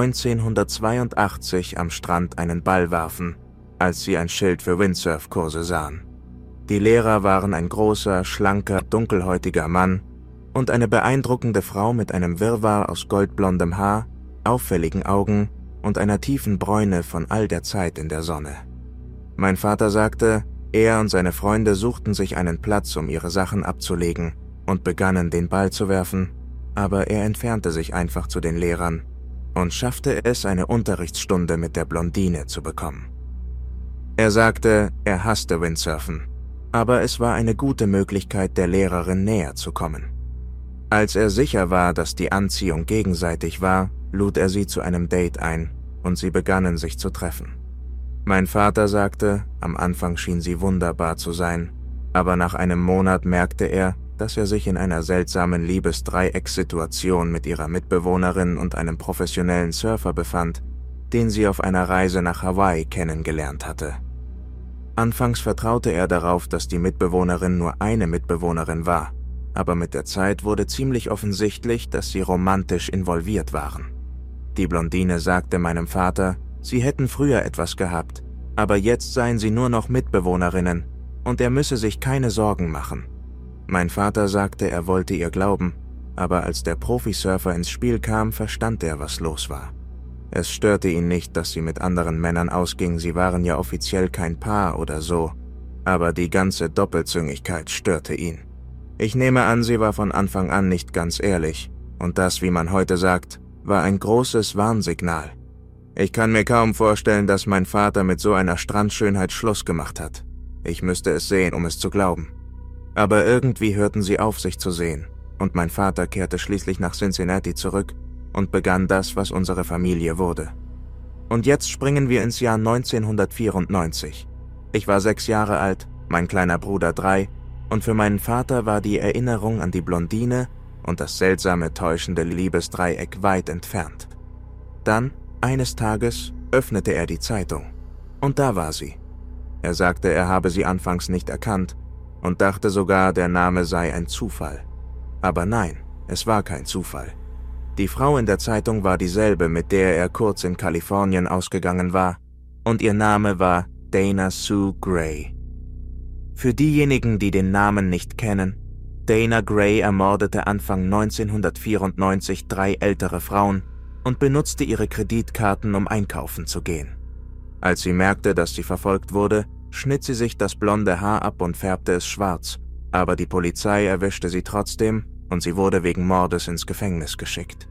neunzehnhundertzweiundachtzig am Strand einen Ball warfen, als sie ein Schild für Windsurf-Kurse sahen. Die Lehrer waren ein großer, schlanker, dunkelhäutiger Mann und eine beeindruckende Frau mit einem Wirrwarr aus goldblondem Haar, auffälligen Augen und einer tiefen Bräune von all der Zeit in der Sonne. Mein Vater sagte, er und seine Freunde suchten sich einen Platz, um ihre Sachen abzulegen und begannen, den Ball zu werfen, aber er entfernte sich einfach zu den Lehrern und schaffte es, eine Unterrichtsstunde mit der Blondine zu bekommen. Er sagte, er hasste Windsurfen, aber es war eine gute Möglichkeit, der Lehrerin näher zu kommen. Als er sicher war, dass die Anziehung gegenseitig war, lud er sie zu einem Date ein und sie begannen sich zu treffen. Mein Vater sagte, am Anfang schien sie wunderbar zu sein, aber nach einem Monat merkte er, dass er sich in einer seltsamen Liebesdreieckssituation mit ihrer Mitbewohnerin und einem professionellen Surfer befand, den sie auf einer Reise nach Hawaii kennengelernt hatte. Anfangs vertraute er darauf, dass die Mitbewohnerin nur eine Mitbewohnerin war, aber mit der Zeit wurde ziemlich offensichtlich, dass sie romantisch involviert waren. Die Blondine sagte meinem Vater, sie hätten früher etwas gehabt, aber jetzt seien sie nur noch Mitbewohnerinnen und er müsse sich keine Sorgen machen. Mein Vater sagte, er wollte ihr glauben, aber als der Profisurfer ins Spiel kam, verstand er, was los war. Es störte ihn nicht, dass sie mit anderen Männern ausging, sie waren ja offiziell kein Paar oder so, aber die ganze Doppelzüngigkeit störte ihn. Ich nehme an, sie war von Anfang an nicht ganz ehrlich, und das, wie man heute sagt, war ein großes Warnsignal. Ich kann mir kaum vorstellen, dass mein Vater mit so einer Strandschönheit Schluss gemacht hat. Ich müsste es sehen, um es zu glauben. Aber irgendwie hörten sie auf, sich zu sehen, und mein Vater kehrte schließlich nach Cincinnati zurück und begann das, was unsere Familie wurde. Und jetzt springen wir ins Jahr neunzehnhundertvierundneunzig. Ich war sechs Jahre alt, mein kleiner Bruder drei, und für meinen Vater war die Erinnerung an die Blondine und das seltsame, täuschende Liebesdreieck weit entfernt. Dann, eines Tages, öffnete er die Zeitung. Und da war sie. Er sagte, er habe sie anfangs nicht erkannt und dachte sogar, der Name sei ein Zufall. Aber nein, es war kein Zufall. Die Frau in der Zeitung war dieselbe, mit der er kurz in Kalifornien ausgegangen war, und ihr Name war Dana Sue Gray. Für diejenigen, die den Namen nicht kennen, Dana Gray ermordete Anfang neunzehnhundertvierundneunzig drei ältere Frauen und benutzte ihre Kreditkarten, um einkaufen zu gehen. Als sie merkte, dass sie verfolgt wurde, schnitt sie sich das blonde Haar ab und färbte es schwarz, aber die Polizei erwischte sie trotzdem und sie wurde wegen Mordes ins Gefängnis geschickt.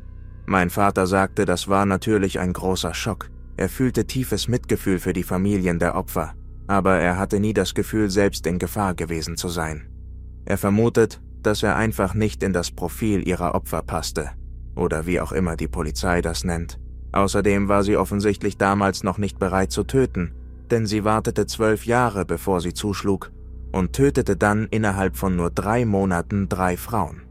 Mein Vater sagte, das war natürlich ein großer Schock. Er fühlte tiefes Mitgefühl für die Familien der Opfer, aber er hatte nie das Gefühl, selbst in Gefahr gewesen zu sein. Er vermutet, dass er einfach nicht in das Profil ihrer Opfer passte, oder wie auch immer die Polizei das nennt. Außerdem war sie offensichtlich damals noch nicht bereit zu töten, denn sie wartete zwölf Jahre, bevor sie zuschlug, und tötete dann innerhalb von nur drei Monaten drei Frauen.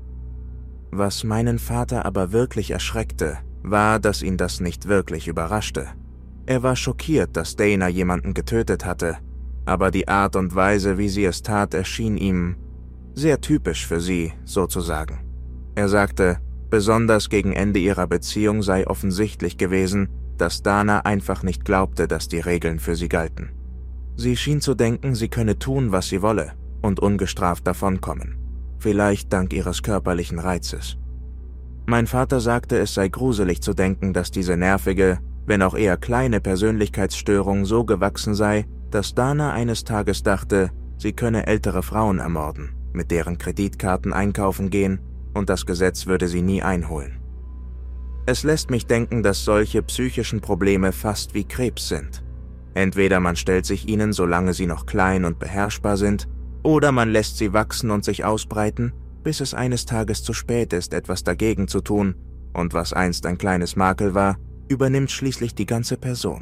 Was meinen Vater aber wirklich erschreckte, war, dass ihn das nicht wirklich überraschte. Er war schockiert, dass Dana jemanden getötet hatte, aber die Art und Weise, wie sie es tat, erschien ihm sehr typisch für sie, sozusagen. Er sagte, besonders gegen Ende ihrer Beziehung sei offensichtlich gewesen, dass Dana einfach nicht glaubte, dass die Regeln für sie galten. Sie schien zu denken, sie könne tun, was sie wolle und ungestraft davonkommen, vielleicht dank ihres körperlichen Reizes. Mein Vater sagte, es sei gruselig zu denken, dass diese nervige, wenn auch eher kleine Persönlichkeitsstörung so gewachsen sei, dass Dana eines Tages dachte, sie könne ältere Frauen ermorden, mit deren Kreditkarten einkaufen gehen, und das Gesetz würde sie nie einholen. Es lässt mich denken, dass solche psychischen Probleme fast wie Krebs sind. Entweder man stellt sich ihnen, solange sie noch klein und beherrschbar sind, oder man lässt sie wachsen und sich ausbreiten, bis es eines Tages zu spät ist, etwas dagegen zu tun, und was einst ein kleines Makel war, übernimmt schließlich die ganze Person.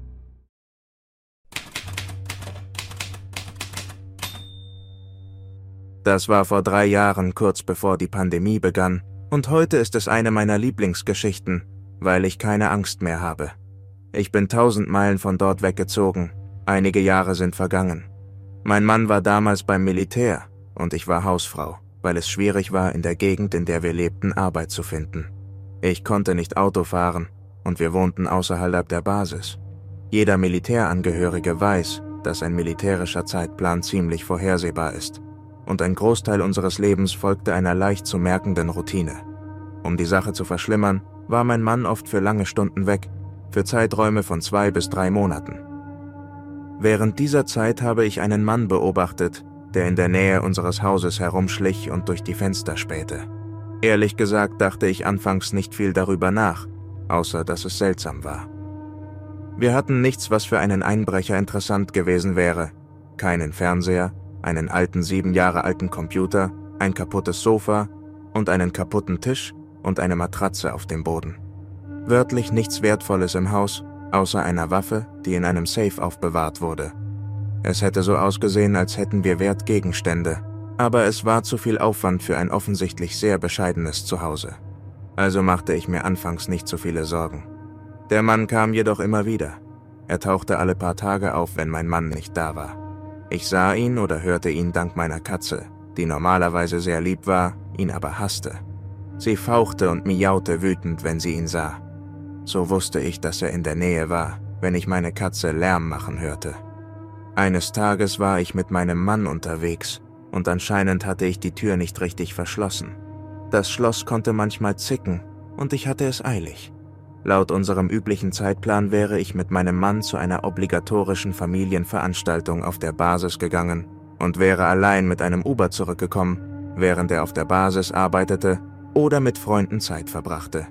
Das war vor drei Jahren, kurz bevor die Pandemie begann, und heute ist es eine meiner Lieblingsgeschichten, weil ich keine Angst mehr habe. Ich bin tausend Meilen von dort weggezogen, einige Jahre sind vergangen. Mein Mann war damals beim Militär und ich war Hausfrau, weil es schwierig war, in der Gegend, in der wir lebten, Arbeit zu finden. Ich konnte nicht Auto fahren und wir wohnten außerhalb der Basis. Jeder Militärangehörige weiß, dass ein militärischer Zeitplan ziemlich vorhersehbar ist. Und ein Großteil unseres Lebens folgte einer leicht zu merkenden Routine. Um die Sache zu verschlimmern, war mein Mann oft für lange Stunden weg, für Zeiträume von zwei bis drei Monaten. Während dieser Zeit habe ich einen Mann beobachtet, der in der Nähe unseres Hauses herumschlich und durch die Fenster spähte. Ehrlich gesagt dachte ich anfangs nicht viel darüber nach, außer dass es seltsam war. Wir hatten nichts, was für einen Einbrecher interessant gewesen wäre. Keinen Fernseher, einen alten sieben Jahre alten Computer, ein kaputtes Sofa und einen kaputten Tisch und eine Matratze auf dem Boden. Wörtlich nichts Wertvolles im Haus, außer einer Waffe, die in einem Safe aufbewahrt wurde. Es hätte so ausgesehen, als hätten wir Wertgegenstände, aber es war zu viel Aufwand für ein offensichtlich sehr bescheidenes Zuhause. Also machte ich mir anfangs nicht so viele Sorgen. Der Mann kam jedoch immer wieder. Er tauchte alle paar Tage auf, wenn mein Mann nicht da war. Ich sah ihn oder hörte ihn dank meiner Katze, die normalerweise sehr lieb war, ihn aber hasste. Sie fauchte und miaute wütend, wenn sie ihn sah. So wusste ich, dass er in der Nähe war, wenn ich meine Katze Lärm machen hörte. Eines Tages war ich mit meinem Mann unterwegs und anscheinend hatte ich die Tür nicht richtig verschlossen. Das Schloss konnte manchmal zicken und ich hatte es eilig. Laut unserem üblichen Zeitplan wäre ich mit meinem Mann zu einer obligatorischen Familienveranstaltung auf der Basis gegangen und wäre allein mit einem Uber zurückgekommen, während er auf der Basis arbeitete oder mit Freunden Zeit verbrachte.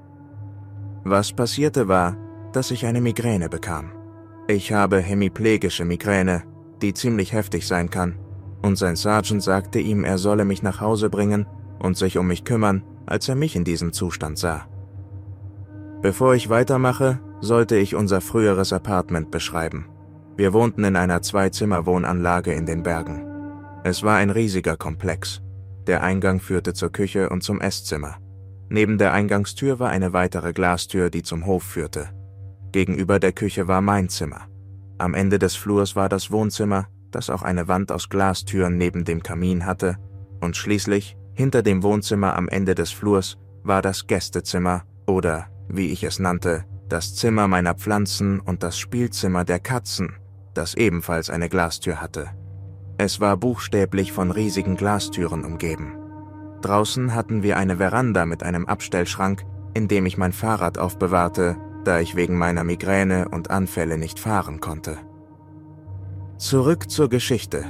Was passierte war, dass ich eine Migräne bekam. Ich habe hemiplegische Migräne, die ziemlich heftig sein kann, und sein Sergeant sagte ihm, er solle mich nach Hause bringen und sich um mich kümmern, als er mich in diesem Zustand sah. Bevor ich weitermache, sollte ich unser früheres Apartment beschreiben. Wir wohnten in einer Zwei-Zimmer-Wohnanlage in den Bergen. Es war ein riesiger Komplex. Der Eingang führte zur Küche und zum Esszimmer. Neben der Eingangstür war eine weitere Glastür, die zum Hof führte. Gegenüber der Küche war mein Zimmer. Am Ende des Flurs war das Wohnzimmer, das auch eine Wand aus Glastüren neben dem Kamin hatte, und schließlich, hinter dem Wohnzimmer am Ende des Flurs, war das Gästezimmer oder, wie ich es nannte, das Zimmer meiner Pflanzen und das Spielzimmer der Katzen, das ebenfalls eine Glastür hatte. Es war buchstäblich von riesigen Glastüren umgeben. Draußen hatten wir eine Veranda mit einem Abstellschrank, in dem ich mein Fahrrad aufbewahrte, da ich wegen meiner Migräne und Anfälle nicht fahren konnte. Zurück zur Geschichte.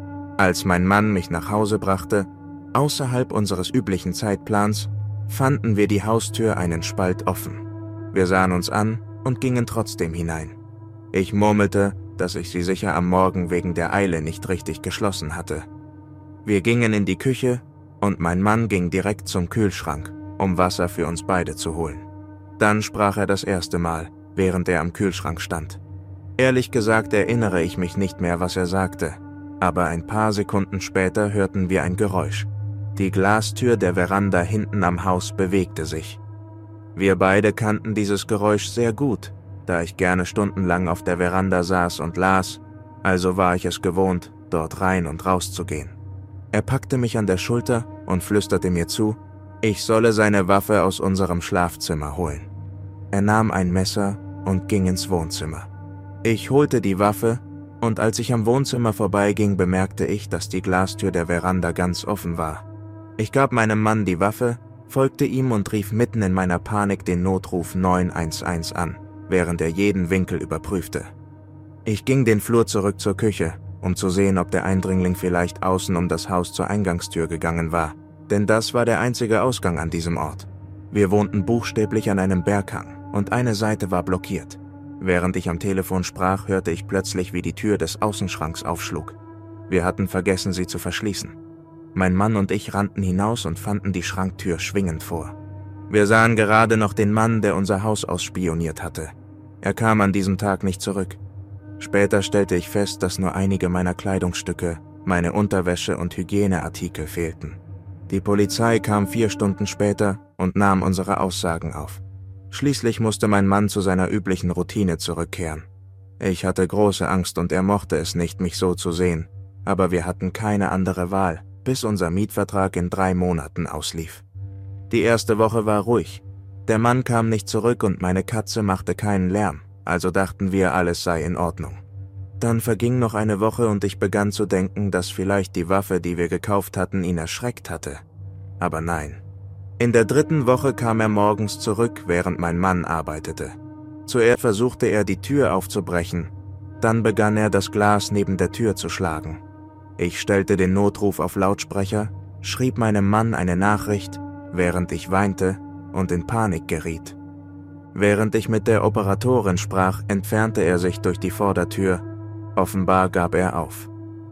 Als mein Mann mich nach Hause brachte, außerhalb unseres üblichen Zeitplans, fanden wir die Haustür einen Spalt offen. Wir sahen uns an und gingen trotzdem hinein. Ich murmelte, dass ich sie sicher am Morgen wegen der Eile nicht richtig geschlossen hatte. Wir gingen in die Küche und mein Mann ging direkt zum Kühlschrank, um Wasser für uns beide zu holen. Dann sprach er das erste Mal, während er am Kühlschrank stand. Ehrlich gesagt erinnere ich mich nicht mehr, was er sagte, aber ein paar Sekunden später hörten wir ein Geräusch. Die Glastür der Veranda hinten am Haus bewegte sich. Wir beide kannten dieses Geräusch sehr gut, da ich gerne stundenlang auf der Veranda saß und las, also war ich es gewohnt, dort rein und raus zu gehen. Er packte mich an der Schulter und flüsterte mir zu, ich solle seine Waffe aus unserem Schlafzimmer holen. Er nahm ein Messer und ging ins Wohnzimmer. Ich holte die Waffe und als ich am Wohnzimmer vorbeiging, bemerkte ich, dass die Glastür der Veranda ganz offen war. Ich gab meinem Mann die Waffe, folgte ihm und rief mitten in meiner Panik den Notruf neun eins eins an, während er jeden Winkel überprüfte. Ich ging den Flur zurück zur Küche, um zu sehen, ob der Eindringling vielleicht außen um das Haus zur Eingangstür gegangen war, denn das war der einzige Ausgang an diesem Ort. Wir wohnten buchstäblich an einem Berghang und eine Seite war blockiert. Während ich am Telefon sprach, hörte ich plötzlich, wie die Tür des Außenschranks aufschlug. Wir hatten vergessen, sie zu verschließen. Mein Mann und ich rannten hinaus und fanden die Schranktür schwingend vor. Wir sahen gerade noch den Mann, der unser Haus ausspioniert hatte. Er kam an diesem Tag nicht zurück. Später stellte ich fest, dass nur einige meiner Kleidungsstücke, meine Unterwäsche und Hygieneartikel fehlten. Die Polizei kam vier Stunden später und nahm unsere Aussagen auf. Schließlich musste mein Mann zu seiner üblichen Routine zurückkehren. Ich hatte große Angst und er mochte es nicht, mich so zu sehen, aber wir hatten keine andere Wahl, bis unser Mietvertrag in drei Monaten auslief. Die erste Woche war ruhig. Der Mann kam nicht zurück und meine Katze machte keinen Lärm, also dachten wir, alles sei in Ordnung. Dann verging noch eine Woche und ich begann zu denken, dass vielleicht die Waffe, die wir gekauft hatten, ihn erschreckt hatte. Aber nein. In der dritten Woche kam er morgens zurück, während mein Mann arbeitete. Zuerst versuchte er, die Tür aufzubrechen. Dann begann er, das Glas neben der Tür zu schlagen. Ich stellte den Notruf auf Lautsprecher, schrieb meinem Mann eine Nachricht, während ich weinte und in Panik geriet. Während ich mit der Operatorin sprach, entfernte er sich durch die Vordertür. Offenbar gab er auf.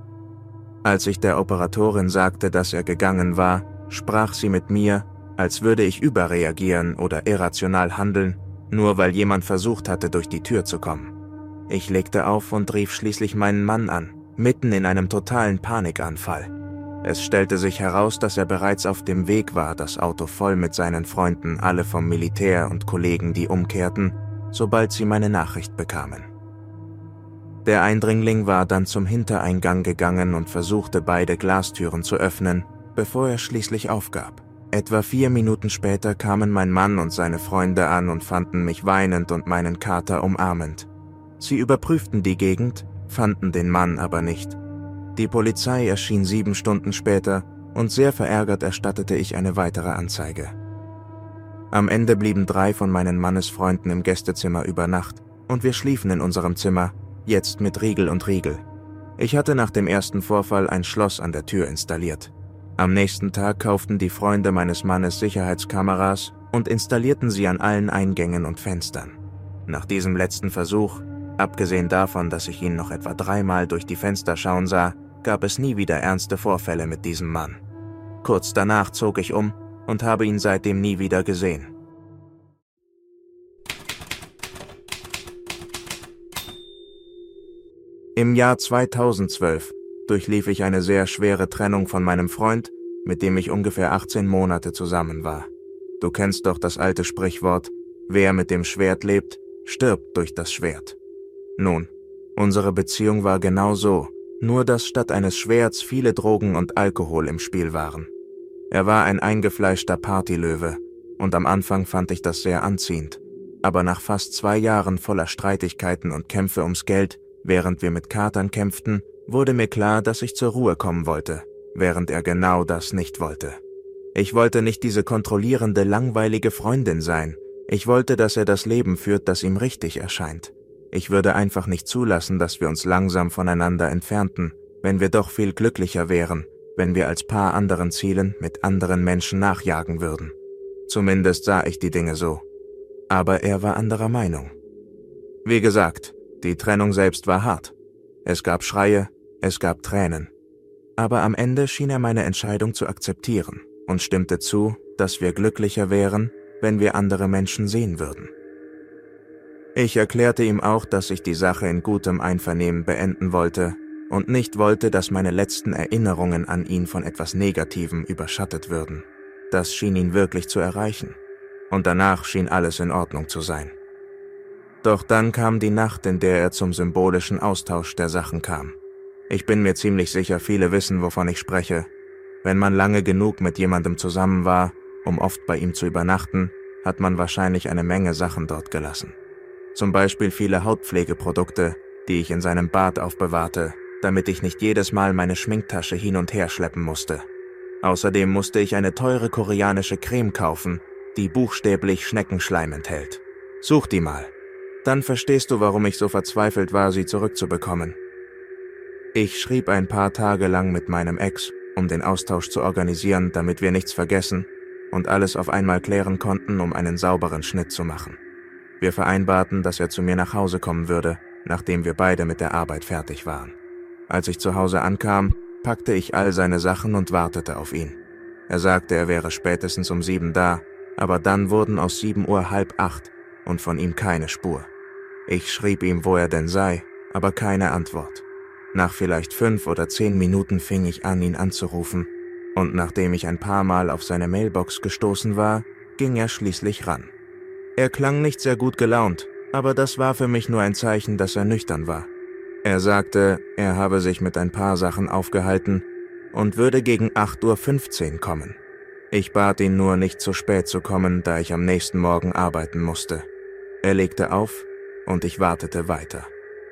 Als ich der Operatorin sagte, dass er gegangen war, sprach sie mit mir, als würde ich überreagieren oder irrational handeln, nur weil jemand versucht hatte, durch die Tür zu kommen. Ich legte auf und rief schließlich meinen Mann an, mitten in einem totalen Panikanfall. Es stellte sich heraus, dass er bereits auf dem Weg war, das Auto voll mit seinen Freunden, alle vom Militär und Kollegen, die umkehrten, sobald sie meine Nachricht bekamen. Der Eindringling war dann zum Hintereingang gegangen und versuchte, beide Glastüren zu öffnen, bevor er schließlich aufgab. Etwa vier Minuten später kamen mein Mann und seine Freunde an und fanden mich weinend und meinen Kater umarmend. Sie überprüften die Gegend, fanden den Mann aber nicht. Die Polizei erschien sieben Stunden später und sehr verärgert erstattete ich eine weitere Anzeige. Am Ende blieben drei von meinen Mannesfreunden im Gästezimmer über Nacht und wir schliefen in unserem Zimmer, jetzt mit Riegel und Riegel. Ich hatte nach dem ersten Vorfall ein Schloss an der Tür installiert. Am nächsten Tag kauften die Freunde meines Mannes Sicherheitskameras und installierten sie an allen Eingängen und Fenstern. Nach diesem letzten Versuch, abgesehen davon, dass ich ihn noch etwa dreimal durch die Fenster schauen sah, gab es nie wieder ernste Vorfälle mit diesem Mann. Kurz danach zog ich um und habe ihn seitdem nie wieder gesehen. Im Jahr zweitausendzwölf durchlief ich eine sehr schwere Trennung von meinem Freund, mit dem ich ungefähr achtzehn Monate zusammen war. Du kennst doch das alte Sprichwort, wer mit dem Schwert lebt, stirbt durch das Schwert. Nun, unsere Beziehung war genau so, nur dass statt eines Schwerts viele Drogen und Alkohol im Spiel waren. Er war ein eingefleischter Partylöwe und am Anfang fand ich das sehr anziehend, aber nach fast zwei Jahren voller Streitigkeiten und Kämpfe ums Geld, während wir mit Katern kämpften, wurde mir klar, dass ich zur Ruhe kommen wollte, während er genau das nicht wollte. Ich wollte nicht diese kontrollierende, langweilige Freundin sein. Ich wollte, dass er das Leben führt, das ihm richtig erscheint. Ich würde einfach nicht zulassen, dass wir uns langsam voneinander entfernten, wenn wir doch viel glücklicher wären, wenn wir als Paar anderen Zielen mit anderen Menschen nachjagen würden. Zumindest sah ich die Dinge so. Aber er war anderer Meinung. Wie gesagt, die Trennung selbst war hart. Es gab Schreie, es gab Tränen. Aber am Ende schien er meine Entscheidung zu akzeptieren und stimmte zu, dass wir glücklicher wären, wenn wir andere Menschen sehen würden. Ich erklärte ihm auch, dass ich die Sache in gutem Einvernehmen beenden wollte und nicht wollte, dass meine letzten Erinnerungen an ihn von etwas Negativem überschattet würden. Das schien ihn wirklich zu erreichen. Und danach schien alles in Ordnung zu sein. Doch dann kam die Nacht, in der er zum symbolischen Austausch der Sachen kam. Ich bin mir ziemlich sicher, viele wissen, wovon ich spreche. Wenn man lange genug mit jemandem zusammen war, um oft bei ihm zu übernachten, hat man wahrscheinlich eine Menge Sachen dort gelassen. Zum Beispiel viele Hautpflegeprodukte, die ich in seinem Bad aufbewahrte, damit ich nicht jedes Mal meine Schminktasche hin und her schleppen musste. Außerdem musste ich eine teure koreanische Creme kaufen, die buchstäblich Schneckenschleim enthält. Such die mal. Dann verstehst du, warum ich so verzweifelt war, sie zurückzubekommen. Ich schrieb ein paar Tage lang mit meinem Ex, um den Austausch zu organisieren, damit wir nichts vergessen und alles auf einmal klären konnten, um einen sauberen Schnitt zu machen. Wir vereinbarten, dass er zu mir nach Hause kommen würde, nachdem wir beide mit der Arbeit fertig waren. Als ich zu Hause ankam, packte ich all seine Sachen und wartete auf ihn. Er sagte, er wäre spätestens um sieben da, aber dann wurden aus sieben Uhr halb acht und von ihm keine Spur. Ich schrieb ihm, wo er denn sei, aber keine Antwort. Nach vielleicht fünf oder zehn Minuten fing ich an, ihn anzurufen, und nachdem ich ein paar Mal auf seine Mailbox gestoßen war, ging er schließlich ran. Er klang nicht sehr gut gelaunt, aber das war für mich nur ein Zeichen, dass er nüchtern war. Er sagte, er habe sich mit ein paar Sachen aufgehalten und würde gegen acht Uhr fünfzehn kommen. Ich bat ihn nur, nicht zu spät zu kommen, da ich am nächsten Morgen arbeiten musste. Er legte auf und ich wartete weiter.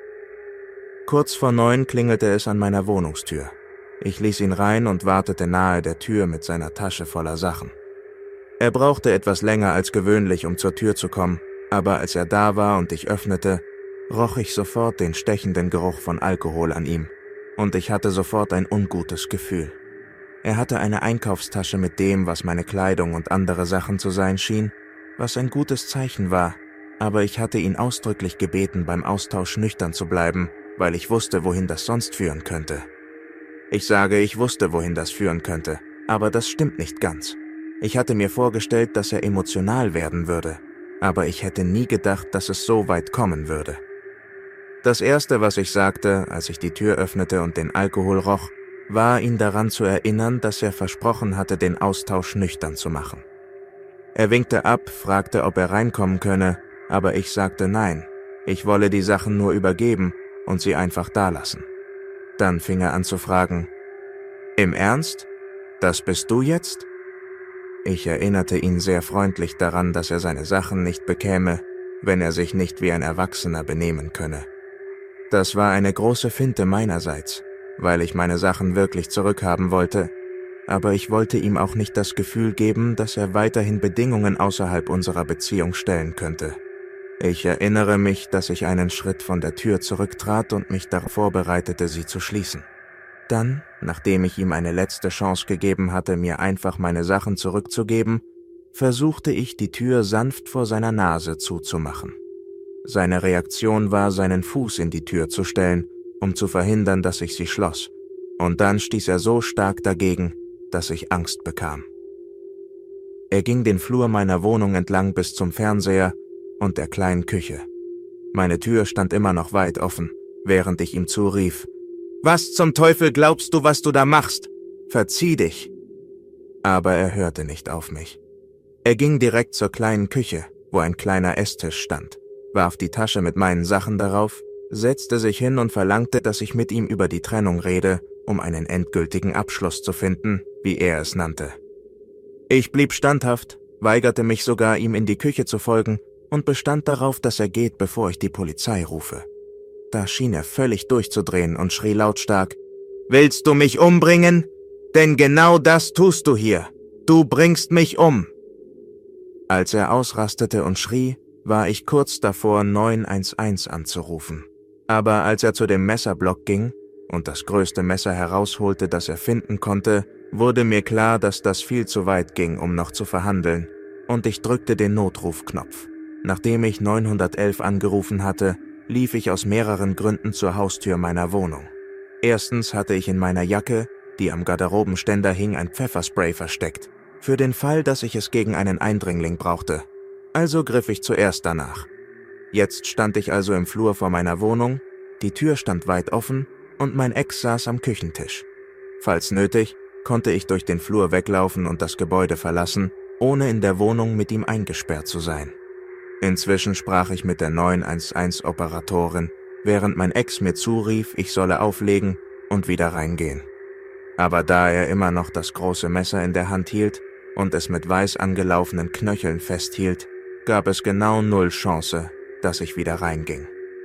Kurz vor neun klingelte es an meiner Wohnungstür. Ich ließ ihn rein und wartete nahe der Tür mit seiner Tasche voller Sachen. Er brauchte etwas länger als gewöhnlich, um zur Tür zu kommen, aber als er da war und ich öffnete, roch ich sofort den stechenden Geruch von Alkohol an ihm und ich hatte sofort ein ungutes Gefühl. Er hatte eine Einkaufstasche mit dem, was meine Kleidung und andere Sachen zu sein schien, was ein gutes Zeichen war, aber ich hatte ihn ausdrücklich gebeten, beim Austausch nüchtern zu bleiben, weil ich wusste, wohin das sonst führen könnte. Ich sage, ich wusste, wohin das führen könnte, aber das stimmt nicht ganz. Ich hatte mir vorgestellt, dass er emotional werden würde, aber ich hätte nie gedacht, dass es so weit kommen würde. Das Erste, was ich sagte, als ich die Tür öffnete und den Alkohol roch, war, ihn daran zu erinnern, dass er versprochen hatte, den Austausch nüchtern zu machen. Er winkte ab, fragte, ob er reinkommen könne, aber ich sagte nein, ich wolle die Sachen nur übergeben und sie einfach dalassen. Dann fing er an zu fragen, »Im Ernst? Das bist du jetzt?« Ich erinnerte ihn sehr freundlich daran, dass er seine Sachen nicht bekäme, wenn er sich nicht wie ein Erwachsener benehmen könne. Das war eine große Finte meinerseits, weil ich meine Sachen wirklich zurückhaben wollte, aber ich wollte ihm auch nicht das Gefühl geben, dass er weiterhin Bedingungen außerhalb unserer Beziehung stellen könnte. Ich erinnere mich, dass ich einen Schritt von der Tür zurücktrat und mich darauf vorbereitete, sie zu schließen. Dann, nachdem ich ihm eine letzte Chance gegeben hatte, mir einfach meine Sachen zurückzugeben, versuchte ich, die Tür sanft vor seiner Nase zuzumachen. Seine Reaktion war, seinen Fuß in die Tür zu stellen, um zu verhindern, dass ich sie schloss, und dann stieß er so stark dagegen, dass ich Angst bekam. Er ging den Flur meiner Wohnung entlang bis zum Fernseher und der kleinen Küche. Meine Tür stand immer noch weit offen, während ich ihm zurief: »Was zum Teufel glaubst du, was du da machst? Verzieh dich!« Aber er hörte nicht auf mich. Er ging direkt zur kleinen Küche, wo ein kleiner Esstisch stand, warf die Tasche mit meinen Sachen darauf, setzte sich hin und verlangte, dass ich mit ihm über die Trennung rede, um einen endgültigen Abschluss zu finden, wie er es nannte. Ich blieb standhaft, weigerte mich sogar, ihm in die Küche zu folgen und bestand darauf, dass er geht, bevor ich die Polizei rufe. Da schien er völlig durchzudrehen und schrie lautstark: »Willst du mich umbringen? Denn genau das tust du hier. Du bringst mich um!« Als er ausrastete und schrie, war ich kurz davor, neun eins eins anzurufen. Aber als er zu dem Messerblock ging und das größte Messer herausholte, das er finden konnte, wurde mir klar, dass das viel zu weit ging, um noch zu verhandeln, und ich drückte den Notrufknopf. Nachdem ich neunhundertelf angerufen hatte, lief ich aus mehreren Gründen zur Haustür meiner Wohnung. Erstens hatte ich in meiner Jacke, die am Garderobenständer hing, ein Pfefferspray versteckt, für den Fall, dass ich es gegen einen Eindringling brauchte. Also griff ich zuerst danach. Jetzt stand ich also im Flur vor meiner Wohnung, die Tür stand weit offen und mein Ex saß am Küchentisch. Falls nötig, konnte ich durch den Flur weglaufen und das Gebäude verlassen, ohne in der Wohnung mit ihm eingesperrt zu sein. Inzwischen sprach ich mit der neun eins eins-Operatorin, während mein Ex mir zurief, ich solle auflegen und wieder reingehen. Aber da er immer noch das große Messer in der Hand hielt und es mit weiß angelaufenen Knöcheln festhielt, gab es genau null Chance, dass ich wieder reinging.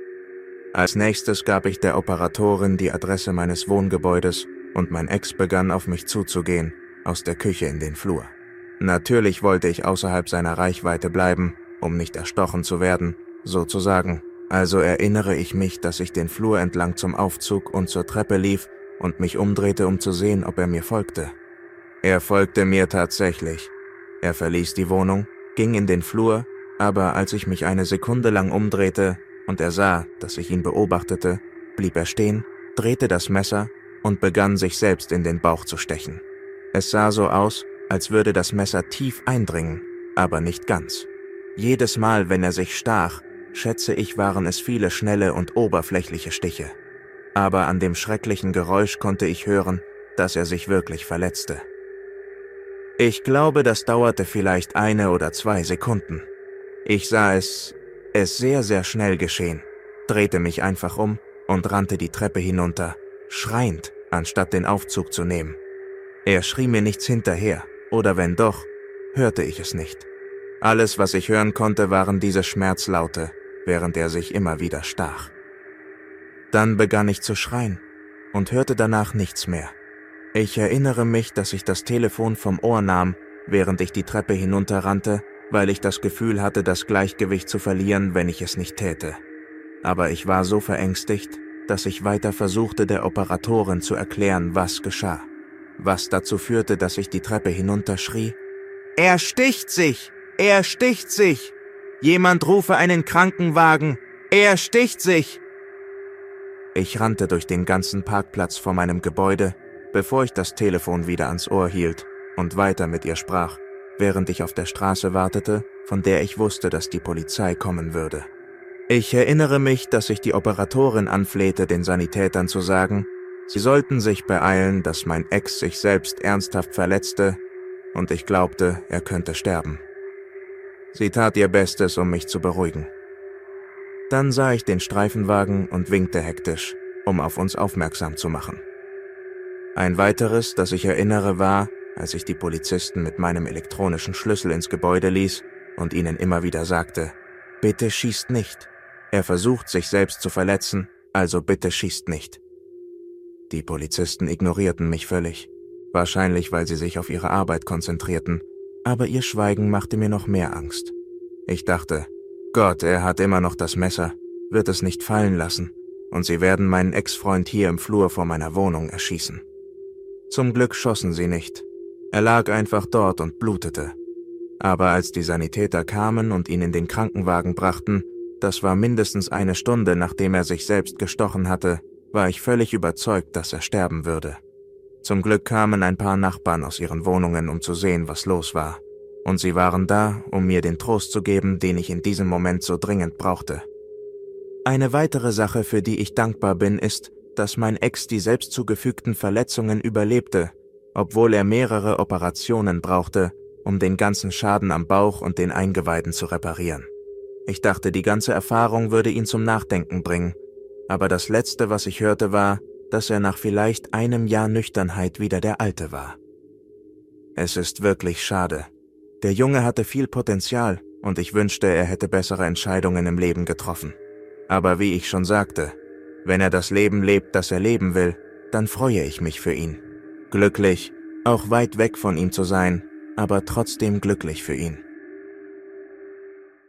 Als nächstes gab ich der Operatorin die Adresse meines Wohngebäudes und mein Ex begann auf mich zuzugehen, aus der Küche in den Flur. Natürlich wollte ich außerhalb seiner Reichweite bleiben, um nicht erstochen zu werden, sozusagen. Also erinnere ich mich, dass ich den Flur entlang zum Aufzug und zur Treppe lief und mich umdrehte, um zu sehen, ob er mir folgte. Er folgte mir tatsächlich. Er verließ die Wohnung, ging in den Flur, aber als ich mich eine Sekunde lang umdrehte und er sah, dass ich ihn beobachtete, blieb er stehen, drehte das Messer und begann sich selbst in den Bauch zu stechen. Es sah so aus, als würde das Messer tief eindringen, aber nicht ganz. Jedes Mal, wenn er sich stach, schätze ich, waren es viele schnelle und oberflächliche Stiche. Aber an dem schrecklichen Geräusch konnte ich hören, dass er sich wirklich verletzte. Ich glaube, das dauerte vielleicht eine oder zwei Sekunden. Ich sah es, es sehr, sehr schnell geschehen, drehte mich einfach um und rannte die Treppe hinunter, schreiend, anstatt den Aufzug zu nehmen. Er schrie mir nichts hinterher, oder wenn doch, hörte ich es nicht. Alles, was ich hören konnte, waren diese Schmerzlaute, während er sich immer wieder stach. Dann begann ich zu schreien und hörte danach nichts mehr. Ich erinnere mich, dass ich das Telefon vom Ohr nahm, während ich die Treppe hinunterrannte, weil ich das Gefühl hatte, das Gleichgewicht zu verlieren, wenn ich es nicht täte. Aber ich war so verängstigt, dass ich weiter versuchte, der Operatorin zu erklären, was geschah. Was dazu führte, dass ich die Treppe hinunterschrie: »Er sticht sich! Er sticht sich! Jemand rufe einen Krankenwagen! Er sticht sich!« Ich rannte durch den ganzen Parkplatz vor meinem Gebäude, bevor ich das Telefon wieder ans Ohr hielt und weiter mit ihr sprach, während ich auf der Straße wartete, von der ich wusste, dass die Polizei kommen würde. Ich erinnere mich, dass ich die Operatorin anflehte, den Sanitätern zu sagen, sie sollten sich beeilen, dass mein Ex sich selbst ernsthaft verletzte und ich glaubte, er könnte sterben. Sie tat ihr Bestes, um mich zu beruhigen. Dann sah ich den Streifenwagen und winkte hektisch, um auf uns aufmerksam zu machen. Ein weiteres, das ich erinnere, war, als ich die Polizisten mit meinem elektronischen Schlüssel ins Gebäude ließ und ihnen immer wieder sagte: »Bitte schießt nicht. Er versucht, sich selbst zu verletzen also bitte schießt nicht. Die Polizisten ignorierten mich völlig, wahrscheinlich weil sie sich auf ihre Arbeit konzentrierten, aber ihr Schweigen machte mir noch mehr Angst. Ich dachte, Gott, er hat immer noch das Messer, wird es nicht fallen lassen, und sie werden meinen Ex-Freund hier im Flur vor meiner Wohnung erschießen. Zum Glück schossen sie nicht. Er lag einfach dort und blutete. Aber als die Sanitäter kamen und ihn in den Krankenwagen brachten, das war mindestens eine Stunde, nachdem er sich selbst gestochen hatte, war ich völlig überzeugt, dass er sterben würde. Zum Glück kamen ein paar Nachbarn aus ihren Wohnungen, um zu sehen, was los war. Und sie waren da, um mir den Trost zu geben, den ich in diesem Moment so dringend brauchte. Eine weitere Sache, für die ich dankbar bin, ist, dass mein Ex die selbst zugefügten Verletzungen überlebte, obwohl er mehrere Operationen brauchte, um den ganzen Schaden am Bauch und den Eingeweiden zu reparieren. Ich dachte, die ganze Erfahrung würde ihn zum Nachdenken bringen, aber das Letzte, was ich hörte, war, dass er nach vielleicht einem Jahr Nüchternheit wieder der Alte war. Es ist wirklich schade. Der Junge hatte viel Potenzial und ich wünschte, er hätte bessere Entscheidungen im Leben getroffen. Aber wie ich schon sagte, wenn er das Leben lebt, das er leben will, dann freue ich mich für ihn. Glücklich, auch weit weg von ihm zu sein, aber trotzdem glücklich für ihn.